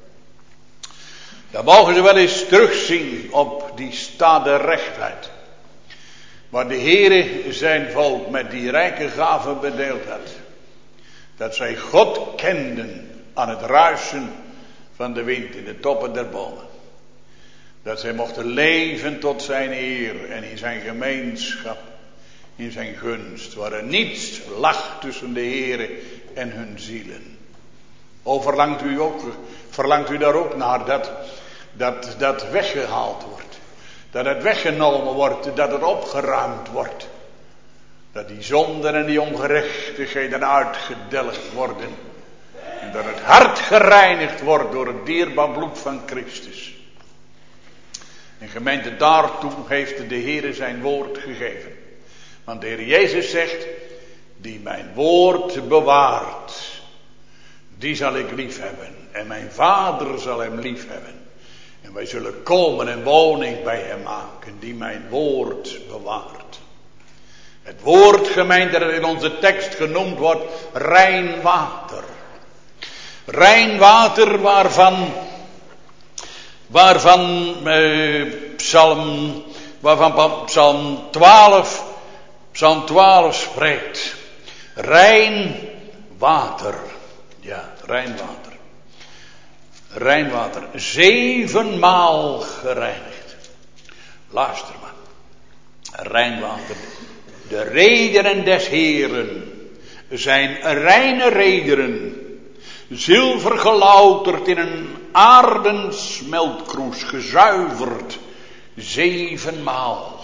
Dan mogen ze wel eens terugzien op die stade rechtheid. Waar de Heere zijn volk met die rijke gaven bedeeld had. Dat zij God kenden aan het ruisen van de wind in de toppen der bomen. Dat zij mochten leven tot zijn eer en in zijn gemeenschap, in zijn gunst, waar er niets lag tussen de Heere en hun zielen. O, verlangt u ook, verlangt u daar ook naar dat, dat dat weggehaald wordt. Dat het weggenomen wordt, dat het opgeruimd wordt. Dat die zonden en die ongerechtigheden uitgedelgd worden. En dat het hart gereinigd wordt door het dierbaar bloed van Christus. En gemeente, daartoe heeft de Heere zijn woord gegeven. Want de Heer Jezus zegt, die mijn woord bewaart, die zal ik lief hebben. En mijn Vader zal hem lief hebben. En wij zullen komen en woning bij hem maken, die mijn woord bewaart. Het woord, gemeente, dat in onze tekst genoemd wordt, rein water. Rein water waarvan, waarvan eh, psalm, waarvan psalm twaalf, psalm twaalf spreekt. Rein water. Ja, rein water. Rein water. Zevenmaal gereinigd. Luister maar. Rein water. De rederen des Heeren zijn reine rederen, zilver gelouterd in een aardensmeltkroes, gezuiverd, zevenmaal.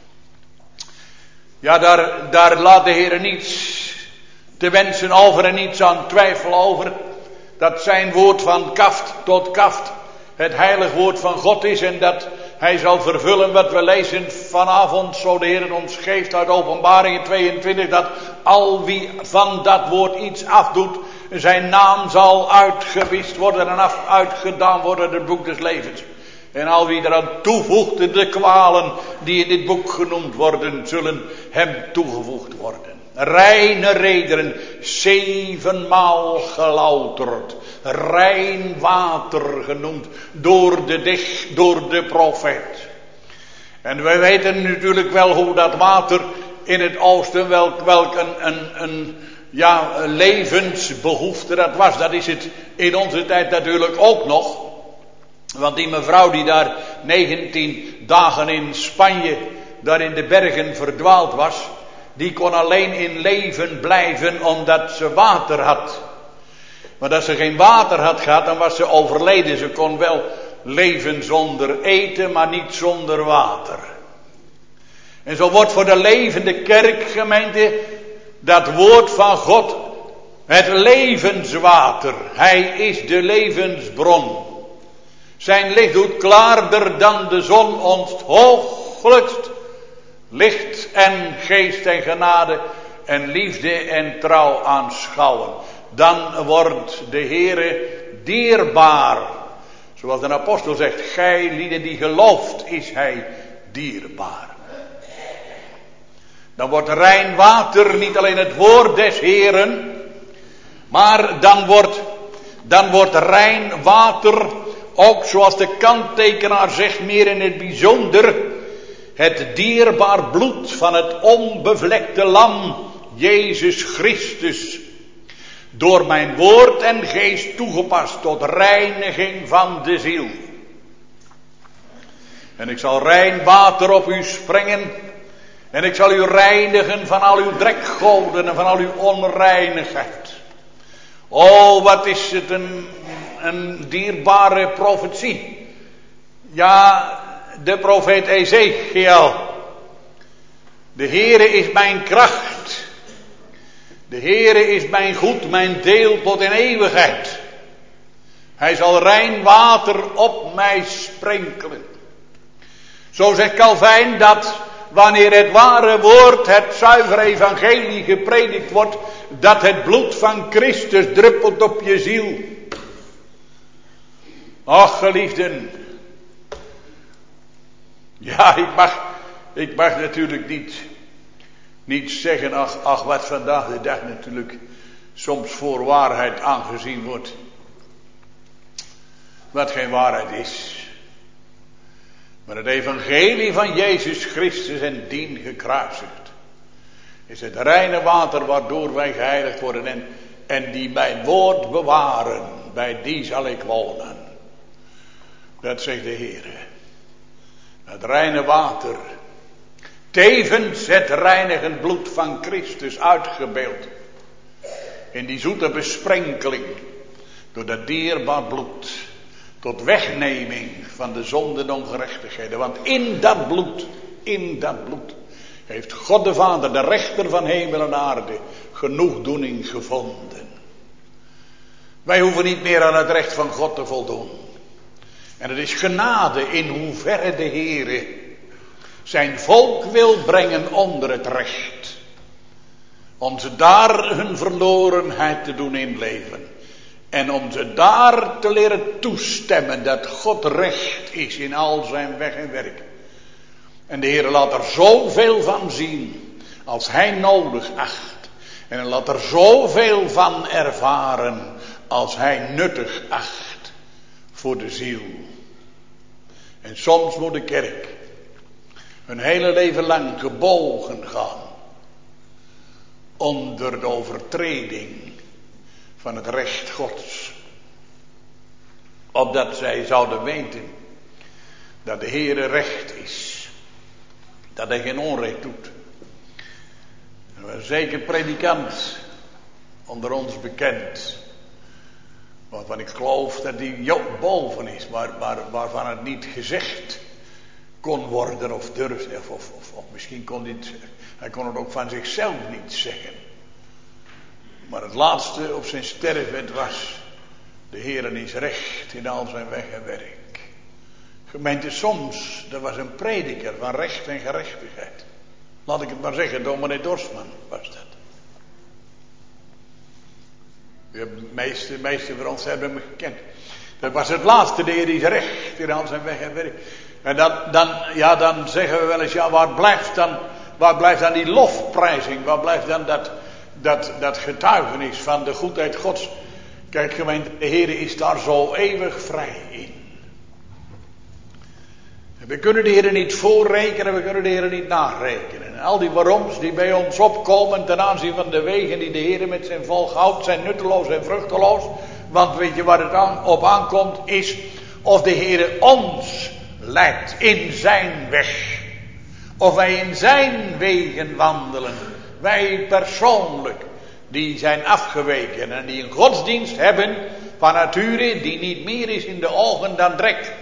Ja, daar, daar laat de Heer niets te wensen over en niets aan twijfel over. Dat zijn woord van kaft tot kaft het heilig woord van God is en dat hij zal vervullen wat we lezen vanavond, zo de Heer ons geeft uit Openbaringen tweeëntwintig, dat al wie van dat woord iets afdoet, zijn naam zal uitgewist worden en af, uitgedaan worden in het boek des levens. En al wie eraan toevoegt, de kwalen die in dit boek genoemd worden, zullen hem toegevoegd worden. Reine rederen, zevenmaal gelouterd, rein water genoemd door de dicht, door de profeet. En wij weten natuurlijk wel hoe dat water in het oosten, welk, welk een, een, een ja, levensbehoefte dat was. Dat is het in onze tijd natuurlijk ook nog. Want die mevrouw die daar negentien dagen in Spanje, daar in de bergen verdwaald was, die kon alleen in leven blijven omdat ze water had. Maar als ze geen water had gehad, dan was ze overleden. Ze kon wel leven zonder eten, maar niet zonder water. En zo wordt voor de levende kerkgemeente dat woord van God het levenswater. Hij is de levensbron. Zijn licht doet klaarder dan de zon ons hooglijkst. Licht en geest en genade en liefde en trouw aanschouwen. Dan wordt de Heere dierbaar. Zoals de apostel zegt, gij lieden die gelooft, is hij dierbaar. Dan wordt rein water niet alleen het woord des Heeren, maar dan wordt, dan wordt rein water ook, zoals de kanttekenaar zegt, meer in het bijzonder het dierbaar bloed van het onbevlekte lam, Jezus Christus, door mijn woord en geest toegepast tot reiniging van de ziel. En ik zal rein water op u sprengen. En ik zal u reinigen van al uw drekgoden en van al uw onreinigheid. Oh, wat is het een, een dierbare profetie. Ja, de profeet Ezechiel. De Heere is mijn kracht. De Heere is mijn goed, mijn deel tot in eeuwigheid. Hij zal rein water op mij sprenkelen. Zo zegt Calvijn dat wanneer het ware woord, het zuivere evangelie gepredikt wordt, dat het bloed van Christus druppelt op je ziel. Ach, geliefden. Ja, ik mag, ik mag natuurlijk niet, niet zeggen, ach, ach, wat vandaag de dag natuurlijk soms voor waarheid aangezien wordt. Wat geen waarheid is. Maar het evangelie van Jezus Christus en dien gekruisigd is het reine water waardoor wij geheiligd worden. En, en die mijn woord bewaren, bij die zal ik wonen. Dat zegt de Heer. Het reine water. Tevens het reinigend bloed van Christus uitgebeeld. In die zoete besprenkeling. Door dat dierbaar bloed. Tot wegneming van de zonde en ongerechtigheden. Want in dat bloed, in dat bloed, heeft God de Vader, de rechter van hemel en aarde, genoegdoening gevonden. Wij hoeven niet meer aan het recht van God te voldoen. En het is genade in hoeverre de Heere zijn volk wil brengen onder het recht. Om ze daar hun verlorenheid te doen inleven. En om ze daar te leren toestemmen dat God recht is in al zijn weg en werk. En de Heer laat er zoveel van zien als hij nodig acht. En hij laat er zoveel van ervaren als hij nuttig acht voor de ziel. En soms moet de kerk hun hele leven lang gebogen gaan onder de overtreding van het recht Gods. Opdat zij zouden weten dat de Heere recht is. Dat hij geen onrecht doet. Er was zeker predikant onder ons bekend. Waarvan ik geloof dat die Job boven is. Maar, maar waarvan het niet gezegd kon worden of durfde. Of, of, of, of misschien kon hij het, hij kon het ook van zichzelf niet zeggen. Maar het laatste op zijn sterfbed was: de Heere is recht in al zijn weg en werk. Gemeente, soms, er was een prediker van recht en gerechtigheid. Laat ik het maar zeggen, dominee Dorsman was dat. De meeste, meeste van ons hebben hem gekend. Dat was het laatste, de Heer is recht in al zijn weg en werk. En dan, dan, ja, dan zeggen we wel eens, ja, waar blijft dan, waar blijft dan die lofprijzing? Waar blijft dan dat... Dat, dat getuigenis van de goedheid Gods. Kijk gemeente, de Heer is daar zo eeuwig vrij in. We kunnen de Heer niet voorrekenen, we kunnen de Heer niet narekenen. En al die waaroms die bij ons opkomen ten aanzien van de wegen die de Heer met zijn volk houdt, zijn nutteloos en vruchteloos. Want weet je waar het aan, op aankomt, is of de Heer ons leidt in zijn weg. Of wij in zijn wegen wandelen. Wij persoonlijk, die zijn afgeweken en die een godsdienst hebben van nature die niet meer is in de ogen dan drek.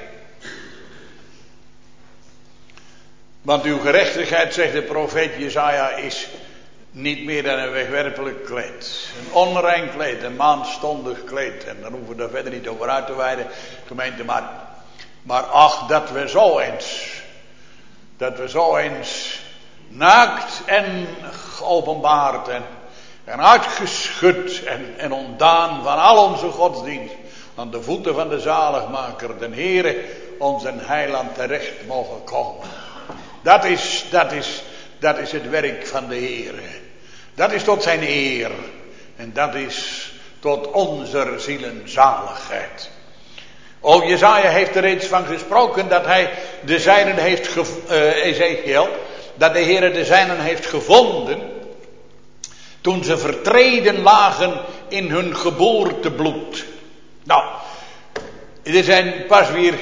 Want uw gerechtigheid, zegt de profeet Jesaja, is niet meer dan een wegwerpelijk kleed. Een onrein kleed, een maandstondig kleed. En dan hoeven we daar verder niet over uit te wijden, gemeente. Maar, maar ach, dat we zo eens, dat we zo eens naakt en geopenbaard en, en uitgeschud en, en ontdaan van al onze godsdienst aan de voeten van de zaligmaker, de Heere, onze heiland terecht mogen komen. Dat is, dat is, dat is het werk van de Heere. Dat is tot zijn eer. En dat is tot onze zielenzaligheid. O, Jesaja heeft er reeds van gesproken dat hij de zijnen heeft, gev- uh, Ezekiel, dat de Heere de zijnen heeft gevonden toen ze vertreden lagen in hun geboortebloed. Nou, er zijn pas weer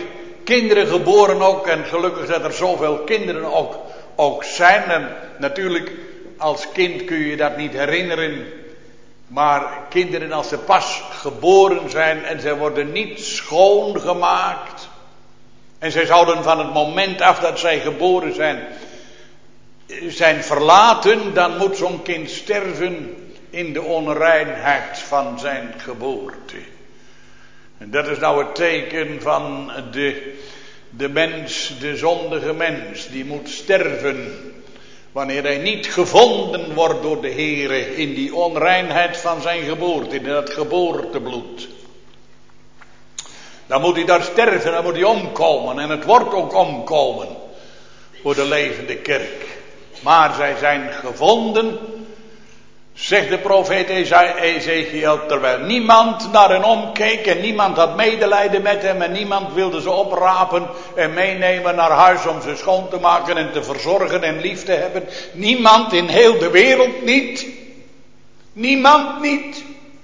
kinderen geboren ook. En gelukkig dat er zoveel kinderen ook, ook zijn. En natuurlijk, als kind kun je dat niet herinneren. Maar kinderen als ze pas geboren zijn en ze worden niet schoongemaakt. En zij zouden van het moment af dat zij geboren zijn, zijn verlaten. Dan moet zo'n kind sterven in de onreinheid van zijn geboorte. En dat is nou het teken van de, de mens, de zondige mens. Die moet sterven wanneer hij niet gevonden wordt door de Heere in die onreinheid van zijn geboorte, in dat geboortebloed. Dan moet hij daar sterven, dan moet hij omkomen. En het wordt ook omkomen voor de levende kerk. Maar zij zijn gevonden, zegt de profeet Ezechiel, terwijl niemand naar hen omkeek en niemand had medelijden met hem en niemand wilde ze oprapen en meenemen naar huis om ze schoon te maken en te verzorgen en lief te hebben. Niemand in heel de wereld niet. Niemand niet.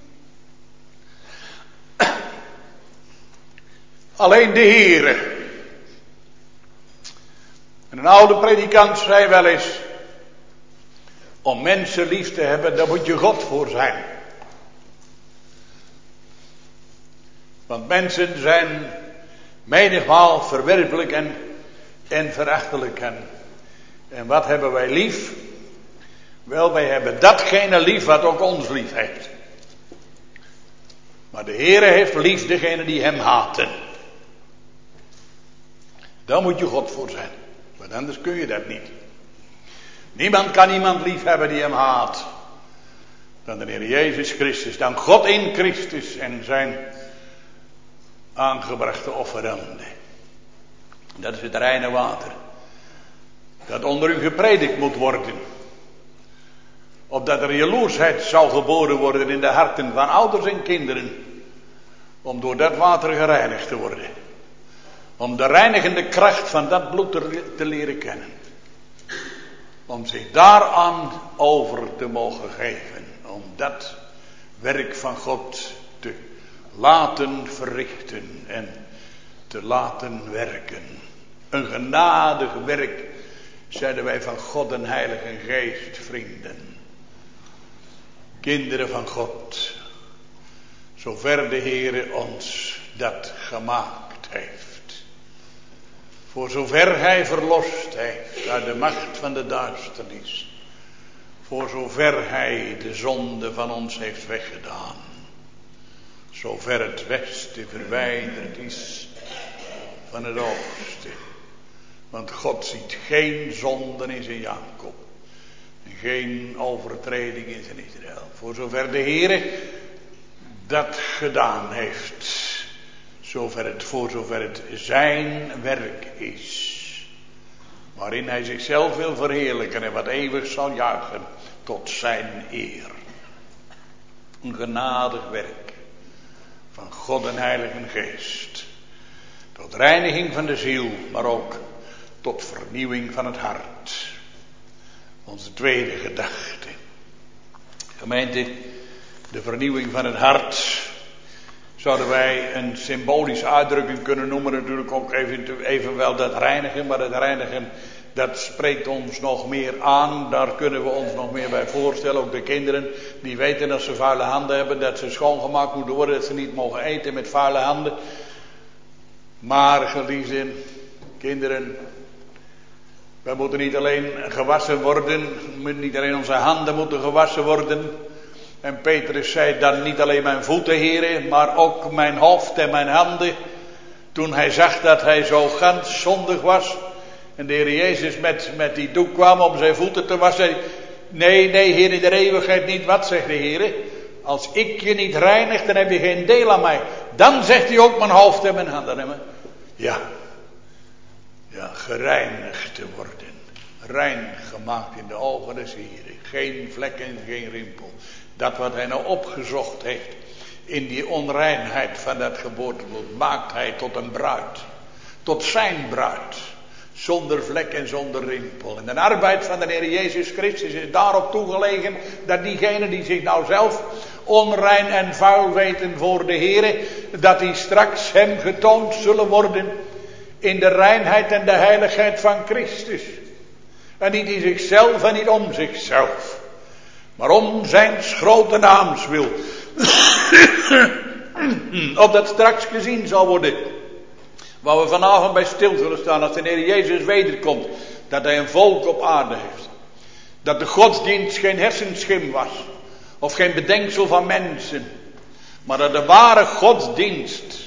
Alleen de Heere. En een oude predikant zei wel eens, om mensen lief te hebben, daar moet je God voor zijn. Want mensen zijn menigmaal verwerpelijk en, en verachtelijk. En, en wat hebben wij lief? Wel, wij hebben datgene lief wat ook ons lief heeft. Maar de Heere heeft lief degene die hem haten. Daar moet je God voor zijn. Want anders kun je dat niet. Niemand kan iemand lief hebben die hem haat. Dan de Heer Jezus Christus. Dan God in Christus en zijn aangebrachte offerande. Dat is het reine water. Dat onder u gepredikt moet worden. Opdat er jaloersheid zou geboren worden in de harten van ouders en kinderen. Om door dat water gereinigd te worden. Om de reinigende kracht van dat bloed te, te leren kennen. Om zich daaraan over te mogen geven. Om dat werk van God te laten verrichten en te laten werken. Een genadig werk, zeiden wij van God en Heilige Geest, vrienden. Kinderen van God. Zover de Heere ons dat gemaakt heeft. Voor zover hij verlost heeft uit de macht van de duisternis. Voor zover hij de zonde van ons heeft weggedaan. Zover het westen verwijderd is van het oosten. Want God ziet geen zonden in zijn Jacob. En geen overtreding in zijn Israël. Voor zover de Heere dat gedaan heeft. Zover het, voor zover het zijn werk is. Waarin hij zichzelf wil verheerlijken en wat eeuwig zal juichen tot zijn eer. Een genadig werk van God en Heilige Geest. Tot reiniging van de ziel, maar ook tot vernieuwing van het hart. Onze tweede gedachte. Gemeente, de vernieuwing van het hart. Zouden wij een symbolische uitdrukking kunnen noemen, natuurlijk ook even, evenwel dat reinigen, maar dat reinigen, dat spreekt ons nog meer aan, daar kunnen we ons nog meer bij voorstellen. Ook de kinderen, die weten als ze vuile handen hebben, dat ze schoongemaakt moeten worden, dat ze niet mogen eten met vuile handen. Maar geliefden, kinderen, wij moeten niet alleen gewassen worden, niet alleen onze handen moeten gewassen worden. En Petrus zei dan niet alleen mijn voeten, heren, maar ook mijn hoofd en mijn handen. Toen hij zag dat hij zo gans zondig was. En de Heer Jezus met, met die doek kwam om zijn voeten te wassen. Zei, nee, nee, Heer, in de eeuwigheid niet. Wat zegt de Heer? Als ik je niet reinig, dan heb je geen deel aan mij. Dan zegt hij ook mijn hoofd en mijn handen. Ja, ja, gereinigd te worden. Rein gemaakt in de ogen des Heeren. Geen vlek en geen rimpel. Dat wat hij nou opgezocht heeft in die onreinheid van dat geboortebloed, maakt hij tot een bruid. Tot zijn bruid. Zonder vlek en zonder rimpel. En de arbeid van de Heer Jezus Christus is daarop toegelegen dat diegenen die zich nou zelf onrein en vuil weten voor de Heer, dat die straks hem getoond zullen worden in de reinheid en de heiligheid van Christus. En niet in zichzelf en niet om zichzelf. Maar om zijn grote naams wil. Opdat straks gezien zal worden. Waar we vanavond bij stil zullen staan als de Heer Jezus wederkomt. Dat hij een volk op aarde heeft. Dat de godsdienst geen hersenschim was. Of geen bedenksel van mensen. Maar dat de ware godsdienst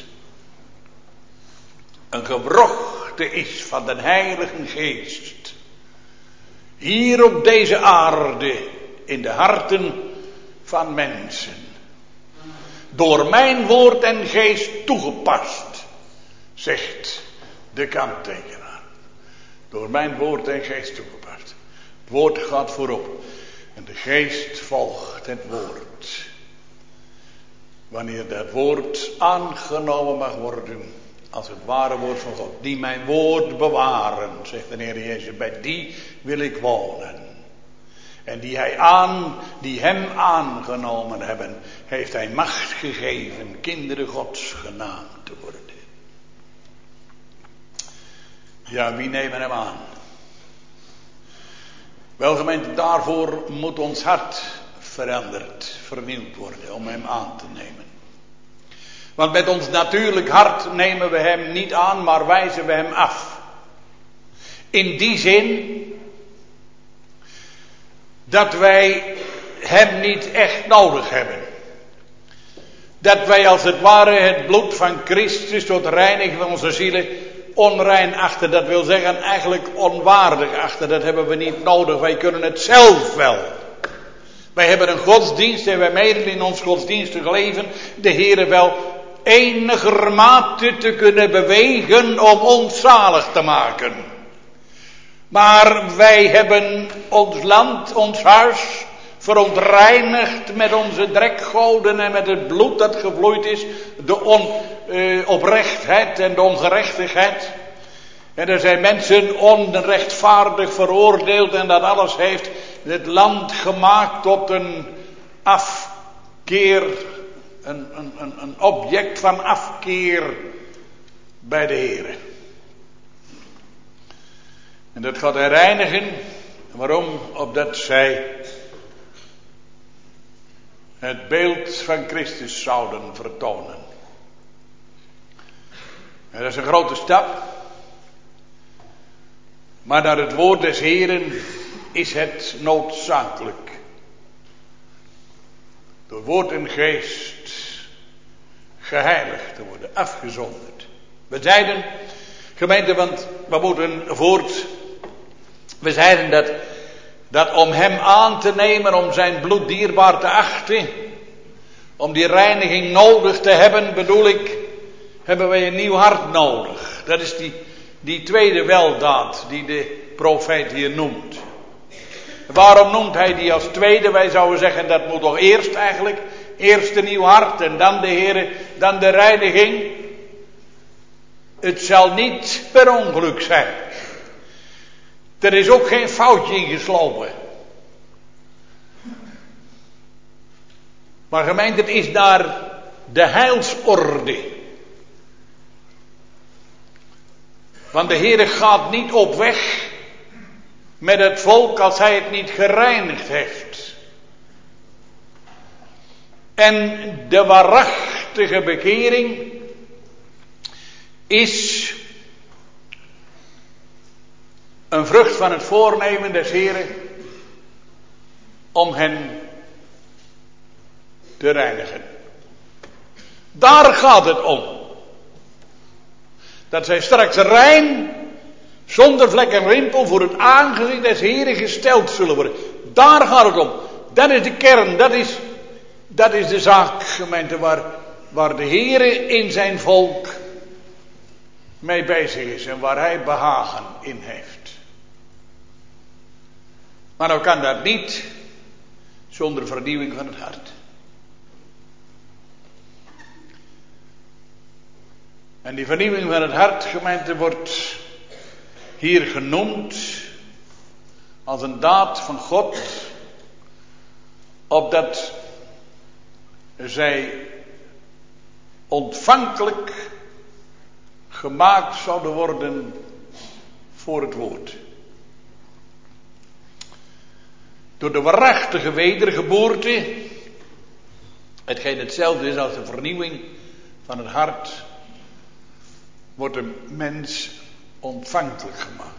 een gewrochte is van de Heilige Geest. Hier op deze aarde, in de harten van mensen. Door mijn woord en geest toegepast, zegt de kanttekenaar. Door mijn woord en geest toegepast. Het woord gaat voorop en de geest volgt het woord. Wanneer dat woord aangenomen mag worden als het ware woord van God. Die mijn woord bewaren, zegt de Heer Jezus. Bij die wil ik wonen. En die, hij aan, die hem aangenomen hebben, heeft hij macht gegeven kinderen Gods genaamd te worden. Ja, wie nemen hem aan? Wel gemeente, daarvoor moet ons hart veranderd, vernieuwd worden om hem aan te nemen. Want met ons natuurlijk hart nemen we hem niet aan, maar wijzen we hem af. In die zin dat wij hem niet echt nodig hebben. Dat wij als het ware het bloed van Christus tot reiniging van onze zielen onrein achten. Dat wil zeggen eigenlijk onwaardig achten. Dat hebben we niet nodig. Wij kunnen het zelf wel. Wij hebben een godsdienst en wij mede in ons godsdienstig leven de Heere wel enigermate te kunnen bewegen om ons zalig te maken. Maar wij hebben ons land, ons huis verontreinigd met onze drekgoden en met het bloed dat gevloeid is, de onoprechtheid uh, en de ongerechtigheid. En er zijn mensen onrechtvaardig veroordeeld en dat alles heeft het land gemaakt tot een afkeer, een, een, een, een object van afkeer bij de Heere. En dat gaat hij reinigen. Waarom? Opdat zij het beeld van Christus zouden vertonen. En dat is een grote stap. Maar naar het woord des Heeren is het noodzakelijk. Door woord en geest geheiligd te worden, afgezonderd. We zeiden, gemeente, want we moeten voort. We zeiden dat, dat om hem aan te nemen, om zijn bloed dierbaar te achten, om die reiniging nodig te hebben, bedoel ik, hebben wij een nieuw hart nodig. Dat is die, die tweede weldaad die de profeet hier noemt. Waarom noemt hij die als tweede? Wij zouden zeggen dat moet toch eerst eigenlijk. Eerst een nieuw hart en dan de Heere, dan de reiniging. Het zal niet per ongeluk zijn. Er is ook geen foutje in geslopen. Maar gemeente, het is naar de heilsorde. Want de Heere gaat niet op weg met het volk als hij het niet gereinigd heeft. En de waarachtige bekering is een vrucht van het voornemen des Heeren om hen te reinigen. Daar gaat het om. Dat zij straks rein, zonder vlek en rimpel, voor het aangezicht des Heeren gesteld zullen worden. Daar gaat het om. Dat is de kern, dat is, dat is de zaak, gemeente, waar, waar de Heere in zijn volk mee bezig is en waar hij behagen in heeft. Maar nou kan dat niet zonder vernieuwing van het hart. En die vernieuwing van het hart, gemeente, wordt hier genoemd als een daad van God, opdat zij ontvankelijk gemaakt zouden worden voor het woord. Door de waarachtige wedergeboorte, hetgeen hetzelfde is als de vernieuwing van het hart, wordt een mens ontvankelijk gemaakt.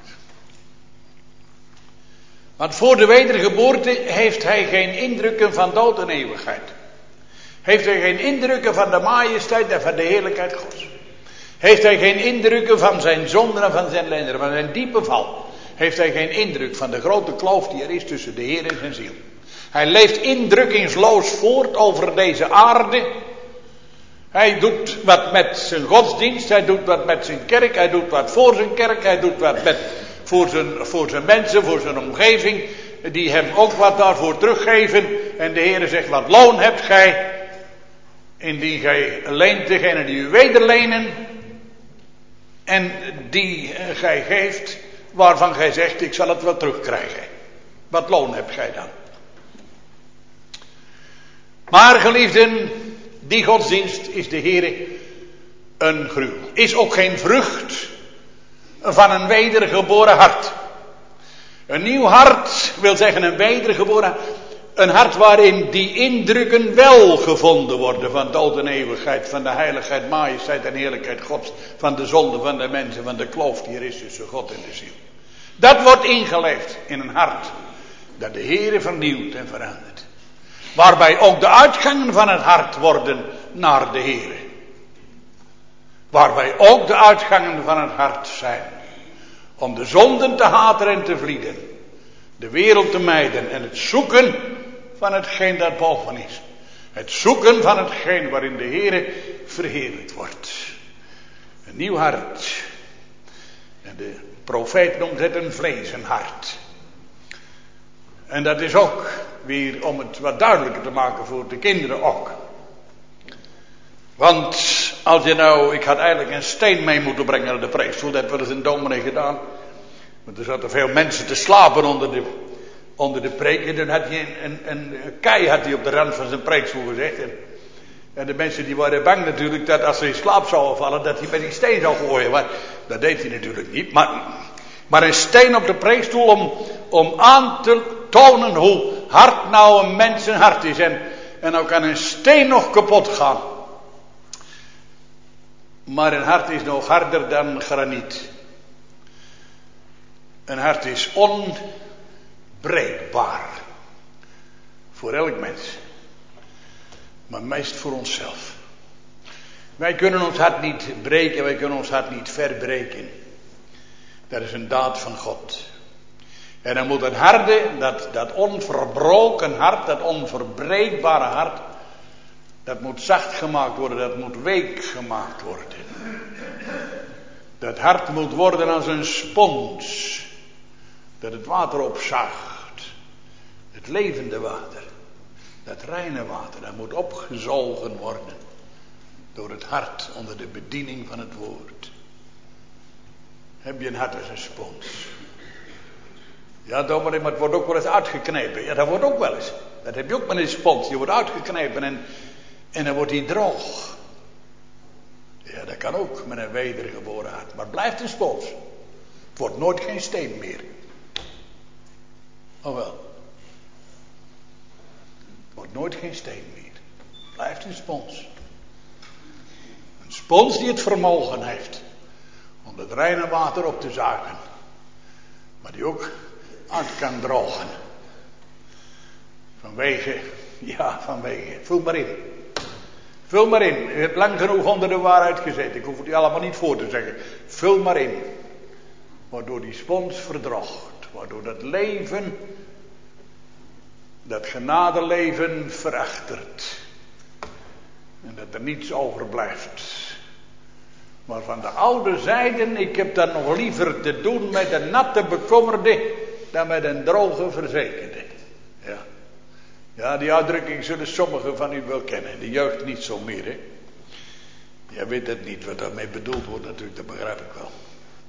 Want voor de wedergeboorte heeft hij geen indrukken van dood en eeuwigheid. Heeft hij geen indrukken van de majesteit en van de heerlijkheid Gods. Heeft hij geen indrukken van zijn zonden en van zijn ellende, van zijn diepe val. Heeft hij geen indruk van de grote kloof die er is tussen de Heer en zijn ziel. Hij leeft indrukkingsloos voort over deze aarde. Hij doet wat met zijn godsdienst, hij doet wat met zijn kerk, hij doet wat voor zijn kerk, hij doet wat met, voor, zijn, voor zijn mensen, voor zijn omgeving. Die hem ook wat daarvoor teruggeven. En de Heer zegt, wat loon hebt gij, indien gij leent degene die u wederlenen. En die gij geeft, waarvan gij zegt, ik zal het wel terugkrijgen. Wat loon hebt gij dan? Maar geliefden, die godsdienst is de Heere een gruwel. Is ook geen vrucht van een wedergeboren hart. Een nieuw hart wil zeggen een wedergeboren, een hart waarin die indrukken wel gevonden worden van dood en eeuwigheid, van de heiligheid, majesteit en heerlijkheid Gods, van de zonde van de mensen, van de kloof die er is tussen God en de ziel. Dat wordt ingeleefd in een hart dat de Heere vernieuwt en verandert. Waarbij ook de uitgangen van het hart worden naar de Heere. Waarbij ook de uitgangen van het hart zijn om de zonden te haten en te vlieden, de wereld te mijden en het zoeken van hetgeen dat boven is. Het zoeken van hetgeen waarin de Heere verheerlijkt wordt. Een nieuw hart. En de profeet noemt het een vleesenhart. En dat is ook weer om het wat duidelijker te maken voor de kinderen ook. Want als je nou, ik had eigenlijk een steen mee moeten brengen naar de preekstoel, dat werd een dominee gedaan. Want er zaten veel mensen te slapen onder de, onder de preek. En dan had hij een, een, een kei had hij op de rand van zijn preekstoel gezegd. En, en de mensen die waren bang natuurlijk dat als ze in slaap zouden vallen, dat hij met die steen zou gooien. Maar dat deed hij natuurlijk niet. Maar, maar een steen op de preekstoel om, om aan te tonen hoe hard nou een mens zijn hart is. En, en nou kan een steen nog kapot gaan. Maar een hart is nog harder dan graniet. Een hart is onbreekbaar. Voor elk mens. Maar meest voor onszelf. Wij kunnen ons hart niet breken, wij kunnen ons hart niet verbreken. Dat is een daad van God. En dan moet het harde, dat, dat onverbroken hart, dat onverbreekbare hart, dat moet zacht gemaakt worden, dat moet week gemaakt worden. Dat hart moet worden als een spons, dat het water opzuigt. Het levende water, dat reine water, dat moet opgezogen worden door het hart onder de bediening van het woord. Heb je een hart als een spons? Ja, dominee, maar het wordt ook wel eens uitgeknepen. Ja, dat wordt ook wel eens. Dat heb je ook met een spons. Je wordt uitgeknepen en, en dan wordt die droog. Ja, dat kan ook met een wedergeboren hart. Maar het blijft een spons. Het wordt nooit geen steen meer. Oh wel. Het wordt nooit geen steen meer. Het blijft een spons. Een spons die het vermogen heeft om het reine water op te zuigen. Maar die ook uit kan drogen. Vanwege, ja, vanwege. Vul maar in. Vul maar in. U hebt lang genoeg onder de waarheid gezeten. Ik hoef het u allemaal niet voor te zeggen. Vul maar in. Waardoor die spons verdroogt. Waardoor dat leven, dat genadeleven verachtert. En dat er niets overblijft. Maar van de oude zijden, ik heb dan nog liever te doen met een natte bekommerde dan met een droge verzekerde. Ja. Ja, die uitdrukking zullen sommigen van u wel kennen. De jeugd niet zo meer, hè. Jij weet het niet wat daarmee bedoeld wordt natuurlijk, dat begrijp ik wel.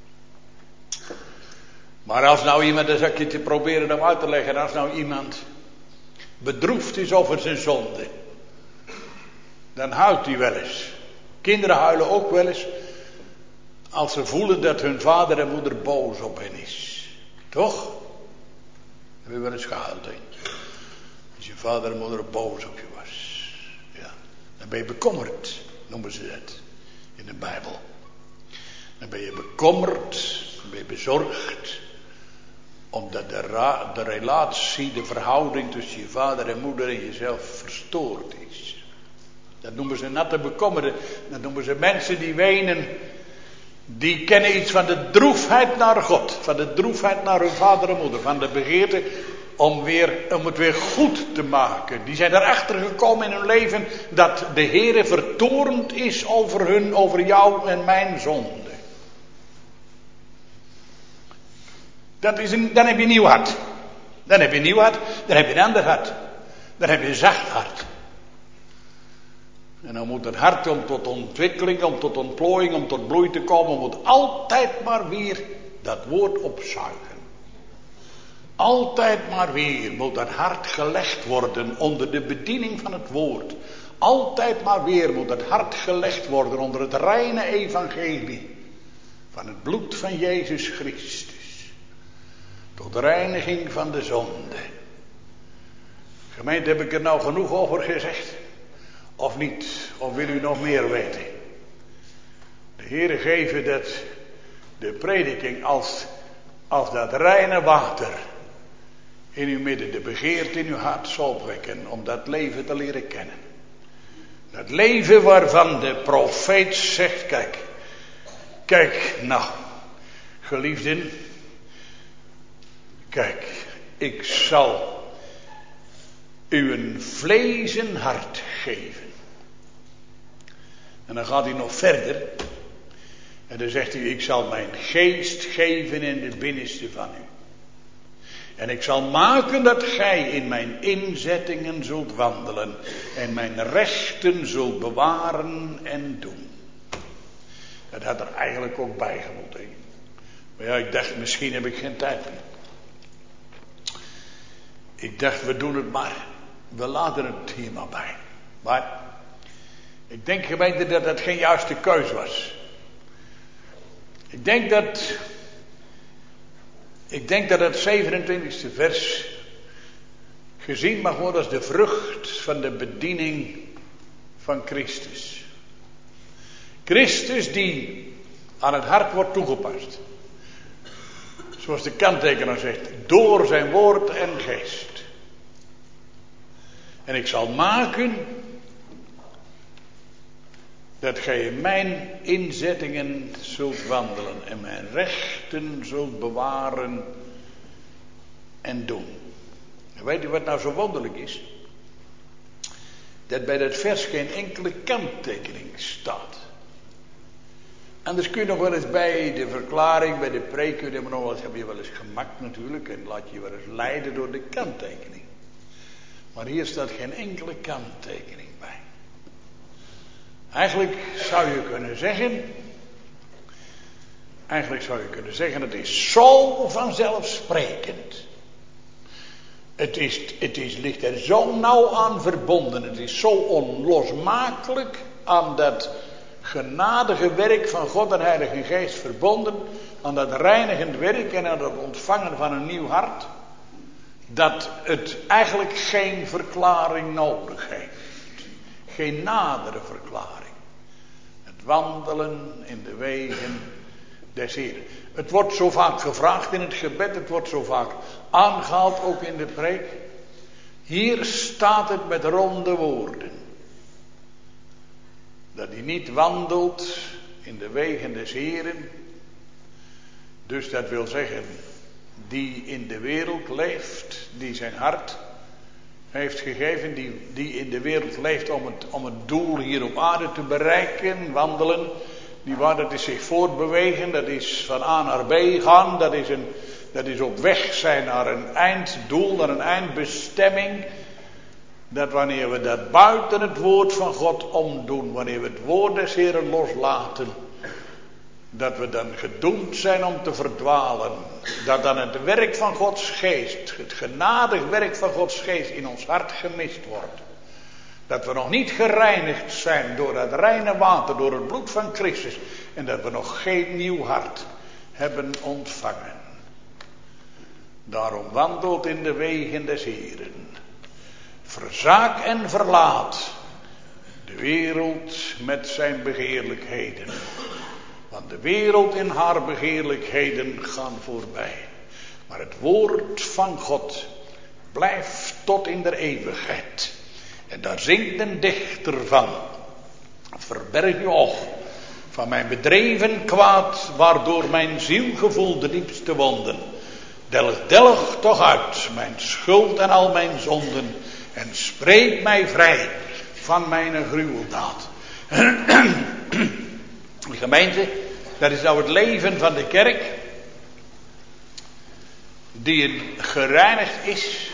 Maar als nou iemand, dan zou ik je te proberen om uit te leggen, als nou iemand bedroefd is over zijn zonde, dan huilt hij wel eens. Kinderen huilen ook wel eens Als ze voelen dat hun vader en moeder boos op hen is. Toch? Heb je wel eens gehuild, hè? Als je vader en moeder boos op je was. Ja. Dan ben je bekommerd, noemen ze dat in de Bijbel. Dan ben je bekommerd, dan ben je bezorgd. Omdat de, ra- de relatie, de verhouding tussen je vader en moeder en jezelf verstoord is. Dat noemen ze natte bekommerden. Dat noemen ze mensen die wenen. Die kennen iets van de droefheid naar God. Van de droefheid naar hun vader en moeder. Van de begeerte om, weer, om het weer goed te maken. Die zijn erachter gekomen in hun leven dat de Heere vertoornd is over hun, over jou en mijn zonde. Dat is een, dan heb je een nieuw hart. Dan heb je een nieuw hart. Dan heb je een ander hart. Dan heb je een zacht hart. En dan moet het hart om tot ontwikkeling, om tot ontplooiing, om tot bloei te komen, moet altijd maar weer dat woord opzuigen. Altijd maar weer moet dat hart gelegd worden onder de bediening van het woord. Altijd maar weer moet het hart gelegd worden onder het reine evangelie van het bloed van Jezus Christus. Tot reiniging van de zonde. Gemeente, heb ik er nou genoeg over gezegd? Of niet? Of wil u nog meer weten? De Heere geven dat de prediking als, als dat reine water in uw midden de begeerte in uw hart zal opwekken om dat leven te leren kennen. Dat leven waarvan de profeet zegt, kijk, kijk nou, geliefden, kijk, ik zal u een vleesen hart geven. En dan gaat hij nog verder. En dan zegt hij, ik zal mijn geest geven in het binnenste van u. En ik zal maken dat gij in mijn inzettingen zult wandelen. En mijn rechten zult bewaren en doen. Dat had er eigenlijk ook bij gemoeten. Maar ja, ik dacht, misschien heb ik geen tijd meer. Ik dacht, we doen het maar. We laten het hier maar bij. Maar ik denk, gemeente, dat dat geen juiste keus was. Ik denk dat... Ik denk dat het zevenentwintigste vers gezien mag worden als de vrucht van de bediening van Christus. Christus die aan het hart wordt toegepast. Zoals de kanttekenaar zegt, door zijn woord en geest. En ik zal maken dat gij in mijn inzettingen zult wandelen en mijn rechten zult bewaren en doen. En weet u wat nou zo wonderlijk is? Dat bij dat vers geen enkele kanttekening staat. Anders kun je nog wel eens bij de verklaring, bij de preek, kun je nog wel eens, heb je wel eens gemakt natuurlijk en laat je wel eens leiden door de kanttekening. Maar hier staat geen enkele kanttekening bij. Eigenlijk zou je kunnen zeggen, eigenlijk zou je kunnen zeggen, het is zo vanzelfsprekend. Het is, het is, ligt er zo nauw aan verbonden. Het is zo onlosmakelijk aan dat genadige werk van God en Heilige Geest verbonden. Aan dat reinigend werk en aan het ontvangen van een nieuw hart. Dat het eigenlijk geen verklaring nodig heeft. Geen nadere verklaring. Het wandelen in de wegen des Heeren. Het wordt zo vaak gevraagd in het gebed. Het wordt zo vaak aangehaald ook in de preek. Hier staat het met ronde woorden. Dat hij niet wandelt in de wegen des Heeren. Dus dat wil zeggen, die in de wereld leeft, die zijn hart heeft gegeven, die, die in de wereld leeft om het, om het doel hier op aarde te bereiken, wandelen. Die waar, dat is zich voortbewegen, dat is van A naar B gaan, dat is, een, dat is op weg zijn naar een einddoel, naar een eindbestemming. Dat wanneer we dat buiten het woord van God omdoen, wanneer we het woord des Heeren loslaten, dat we dan gedoemd zijn om te verdwalen. Dat dan het werk van Gods geest, het genadig werk van Gods geest in ons hart gemist wordt. Dat we nog niet gereinigd zijn door het reine water, door het bloed van Christus. En dat we nog geen nieuw hart hebben ontvangen. Daarom wandelt in de wegen des Heeren. Verzaak en verlaat de wereld met zijn begeerlijkheden. Want de wereld en haar begeerlijkheden gaan voorbij. Maar het woord van God blijft tot in der eeuwigheid. En daar zingt een dichter van. Verberg je oog van mijn bedreven kwaad, waardoor mijn ziel gevoelde diepste wonden. Delg, delg toch uit mijn schuld en al mijn zonden. En spreek mij vrij van mijn gruweldaad. De gemeente, dat is nou het leven van de kerk. Die gereinigd is.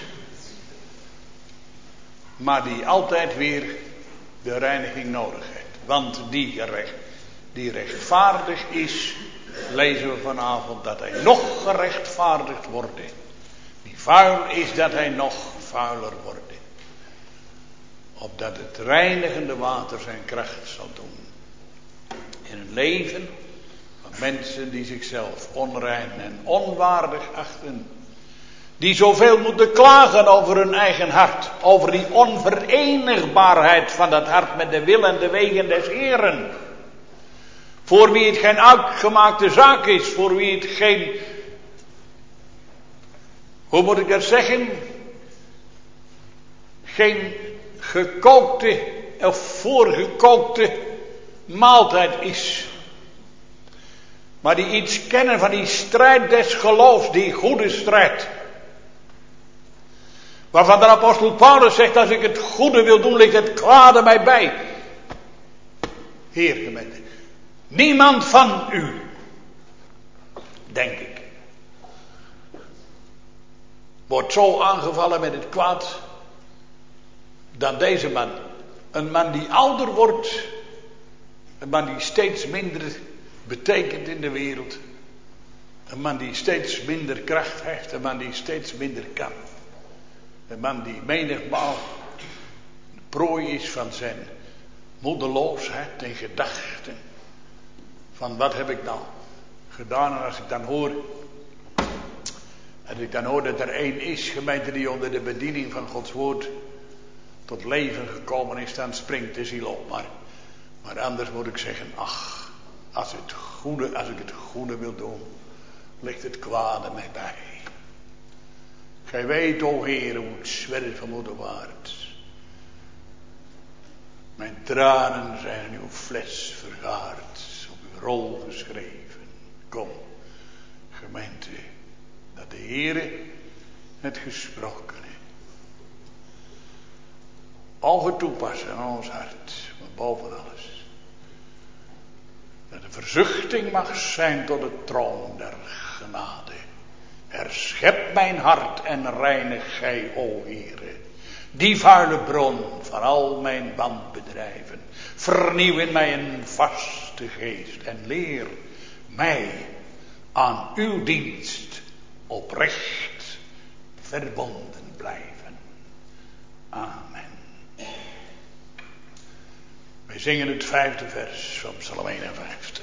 Maar die altijd weer de reiniging nodig heeft. Want die, gerecht, die rechtvaardig is, lezen we vanavond dat hij nog gerechtvaardigd wordt. Die vuil is, dat hij nog vuiler wordt. Opdat het reinigende water zijn kracht zal doen. In een leven van mensen die zichzelf onrein en onwaardig achten. Die zoveel moeten klagen over hun eigen hart. Over die onverenigbaarheid van dat hart met de wil en de wegen des Heeren. Voor wie het geen uitgemaakte zaak is. Voor wie het geen... Hoe moet ik dat zeggen? Geen gekookte of voorgekookte maaltijd is. Maar die iets kennen van die strijd des geloofs. Die goede strijd. Waarvan de apostel Paulus zegt, als ik het goede wil doen, ligt het kwade mij bij. Heer gemeente, niemand van u, denk ik, wordt zo aangevallen met het kwaad dan deze man. Een man die ouder wordt, een man die steeds minder betekent in de wereld. Een man die steeds minder kracht heeft, een man die steeds minder kan. Een man die menigmaal de prooi is van zijn moedeloosheid en gedachten. Van wat heb ik nou gedaan? En als ik dan hoor, als ik dan hoor dat er één is, gemeente die onder de bediening van Gods woord tot leven gekomen is, dan springt de ziel op. Maar, maar anders moet ik zeggen, ach, als, het goede, als ik het goede wil doen, ligt het kwade mij bij. Gij weet, o Heer, hoe het zwerf van moeder waard. Mijn tranen zijn in uw fles vergaard, op uw rol geschreven. Kom, gemeente, dat de Heere het gesproken heeft. Ogen toepassen aan ons hart, maar boven alles. Dat de verzuchting mag zijn tot de troon der genade. Herschep mijn hart en reinig gij, o Heere, die vuile bron van al mijn bandbedrijven. Vernieuw in mij een vaste geest en leer mij aan uw dienst oprecht verbonden blijven. Amen. Wij zingen het vijfde vers van Psalm eenenvijftig.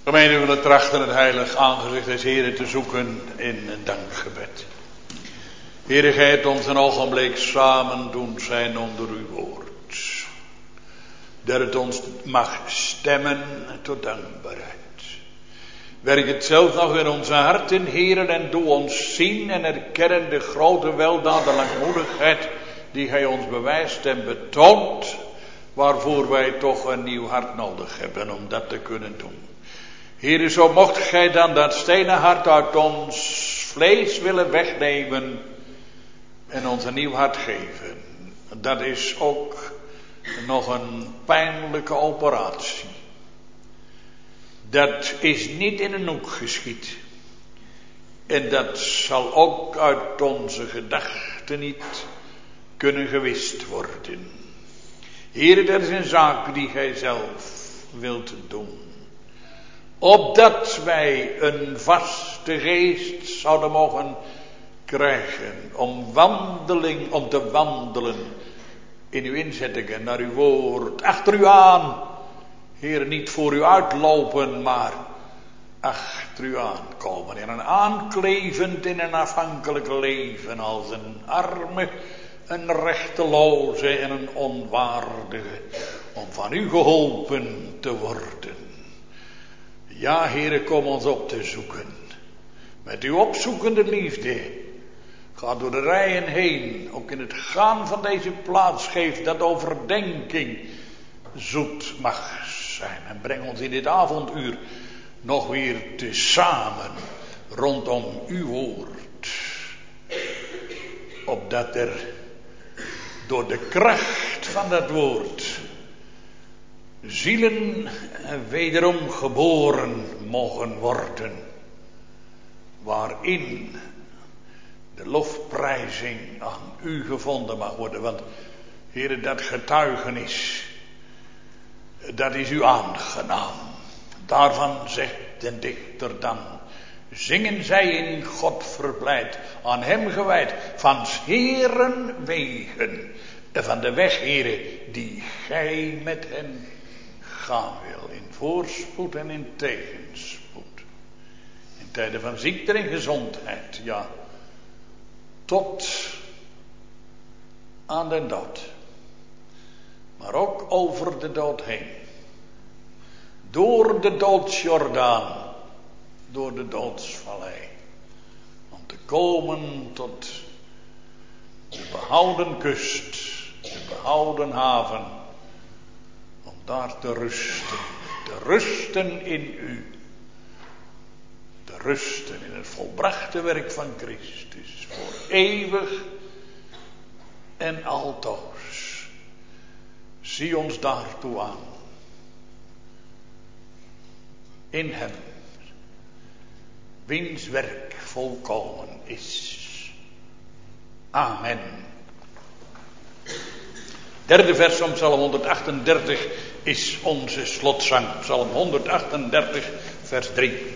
Gemeente, we willen trachten het heilig aangezicht des Heren te zoeken in een dankgebed. Heere, gij hebt ons een ogenblik samen doen zijn onder uw woord. Dat het ons mag stemmen tot dankbaarheid. Werk het zelf nog in onze harten, Heere, en doe ons zien en erkennen de grote weldaad en langmoedigheid die gij ons bewijst en betoont, waarvoor wij toch een nieuw hart nodig hebben om dat te kunnen doen. Heere, zo mocht gij dan dat stenen hart uit ons vlees willen wegnemen en ons een nieuw hart geven. Dat is ook nog een pijnlijke operatie. Dat is niet in een hoek geschied. En dat zal ook uit onze gedachten niet kunnen gewist worden. Heere, dat is een zaak die gij zelf wilt doen. Opdat wij een vaste geest zouden mogen krijgen om wandeling, om te wandelen in uw inzettingen naar uw woord, achter u aan. Heer, niet voor u uitlopen, maar achter u aankomen. In een aanklevend, in een afhankelijk leven als een arme, een rechteloze en een onwaardige, om van u geholpen te worden. Ja, Heere, kom ons op te zoeken. Met uw opzoekende liefde. Ga door de rijen heen. Ook in het gaan van deze plaats geeft dat overdenking zoet mag zijn. En breng ons in dit avonduur nog weer tezamen rondom uw woord. Opdat er door de kracht van dat woord zielen wederom geboren mogen worden. Waarin de lofprijzing aan u gevonden mag worden. Want, Heere, dat getuigenis, dat is u aangenaam. Daarvan zegt de dichter dan: zingen zij in God verblijd, aan hem gewijd, van 's Heeren wegen, van de weg, Heere, die gij met hen gaan wil, in voorspoed en in tegenspoed. In tijden van ziekte en gezondheid, ja, tot aan de dood. Maar ook over de dood heen. Door de doodsjordaan, door de doodsvallei. Om te komen tot de behouden kust, de behouden haven. Om daar te rusten, te rusten in u. Te rusten in het volbrachte werk van Christus. Voor eeuwig en altoos. Zie ons daartoe aan. In hem, wiens werk volkomen is. Amen. Derde vers van Psalm honderdachtendertig is onze slotzang. Psalm honderdachtendertig, vers drie.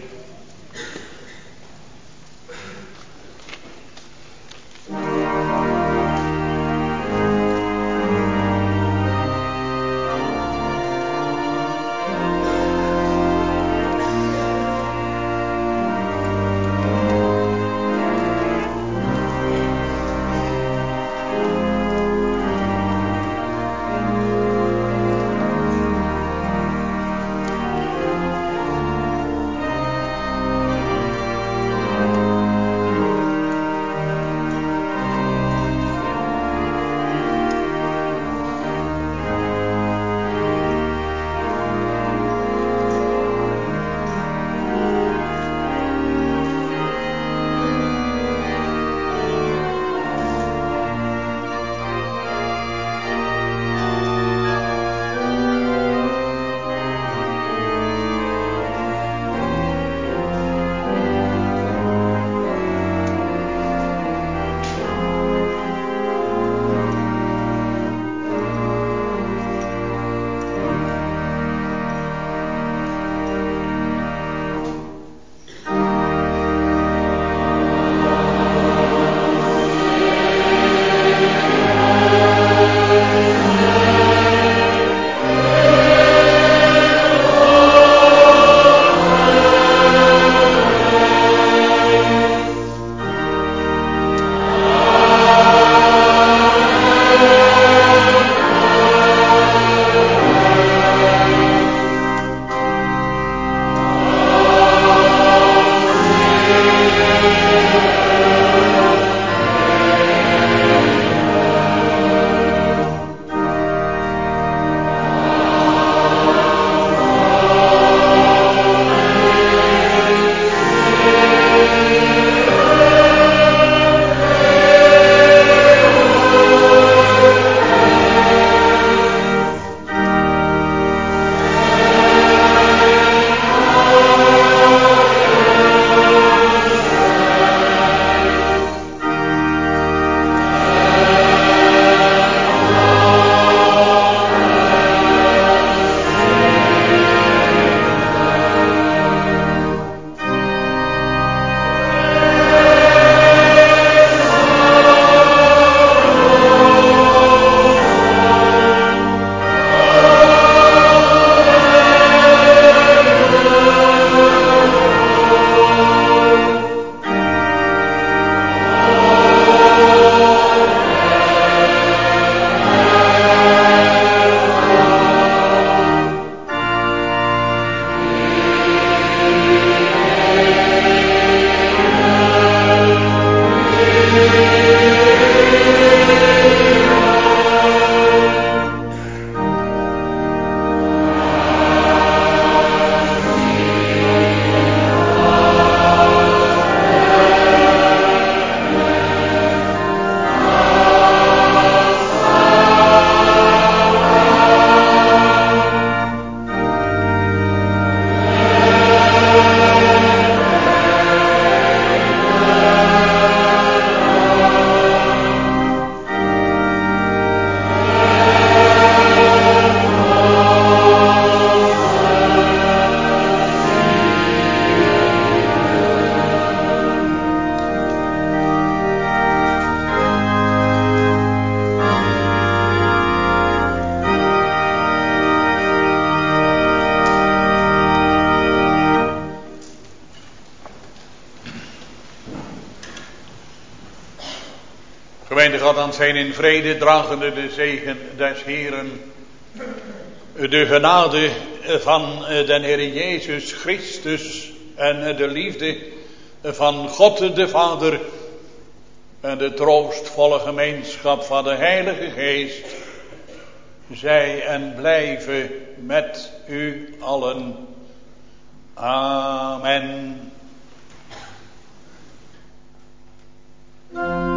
gaat aan zijn in vrede, dragende de zegen des Heeren. De genade van de Heer Jezus Christus en de liefde van God de Vader en de troostvolle gemeenschap van de Heilige Geest zij en blijven met u allen. Amen.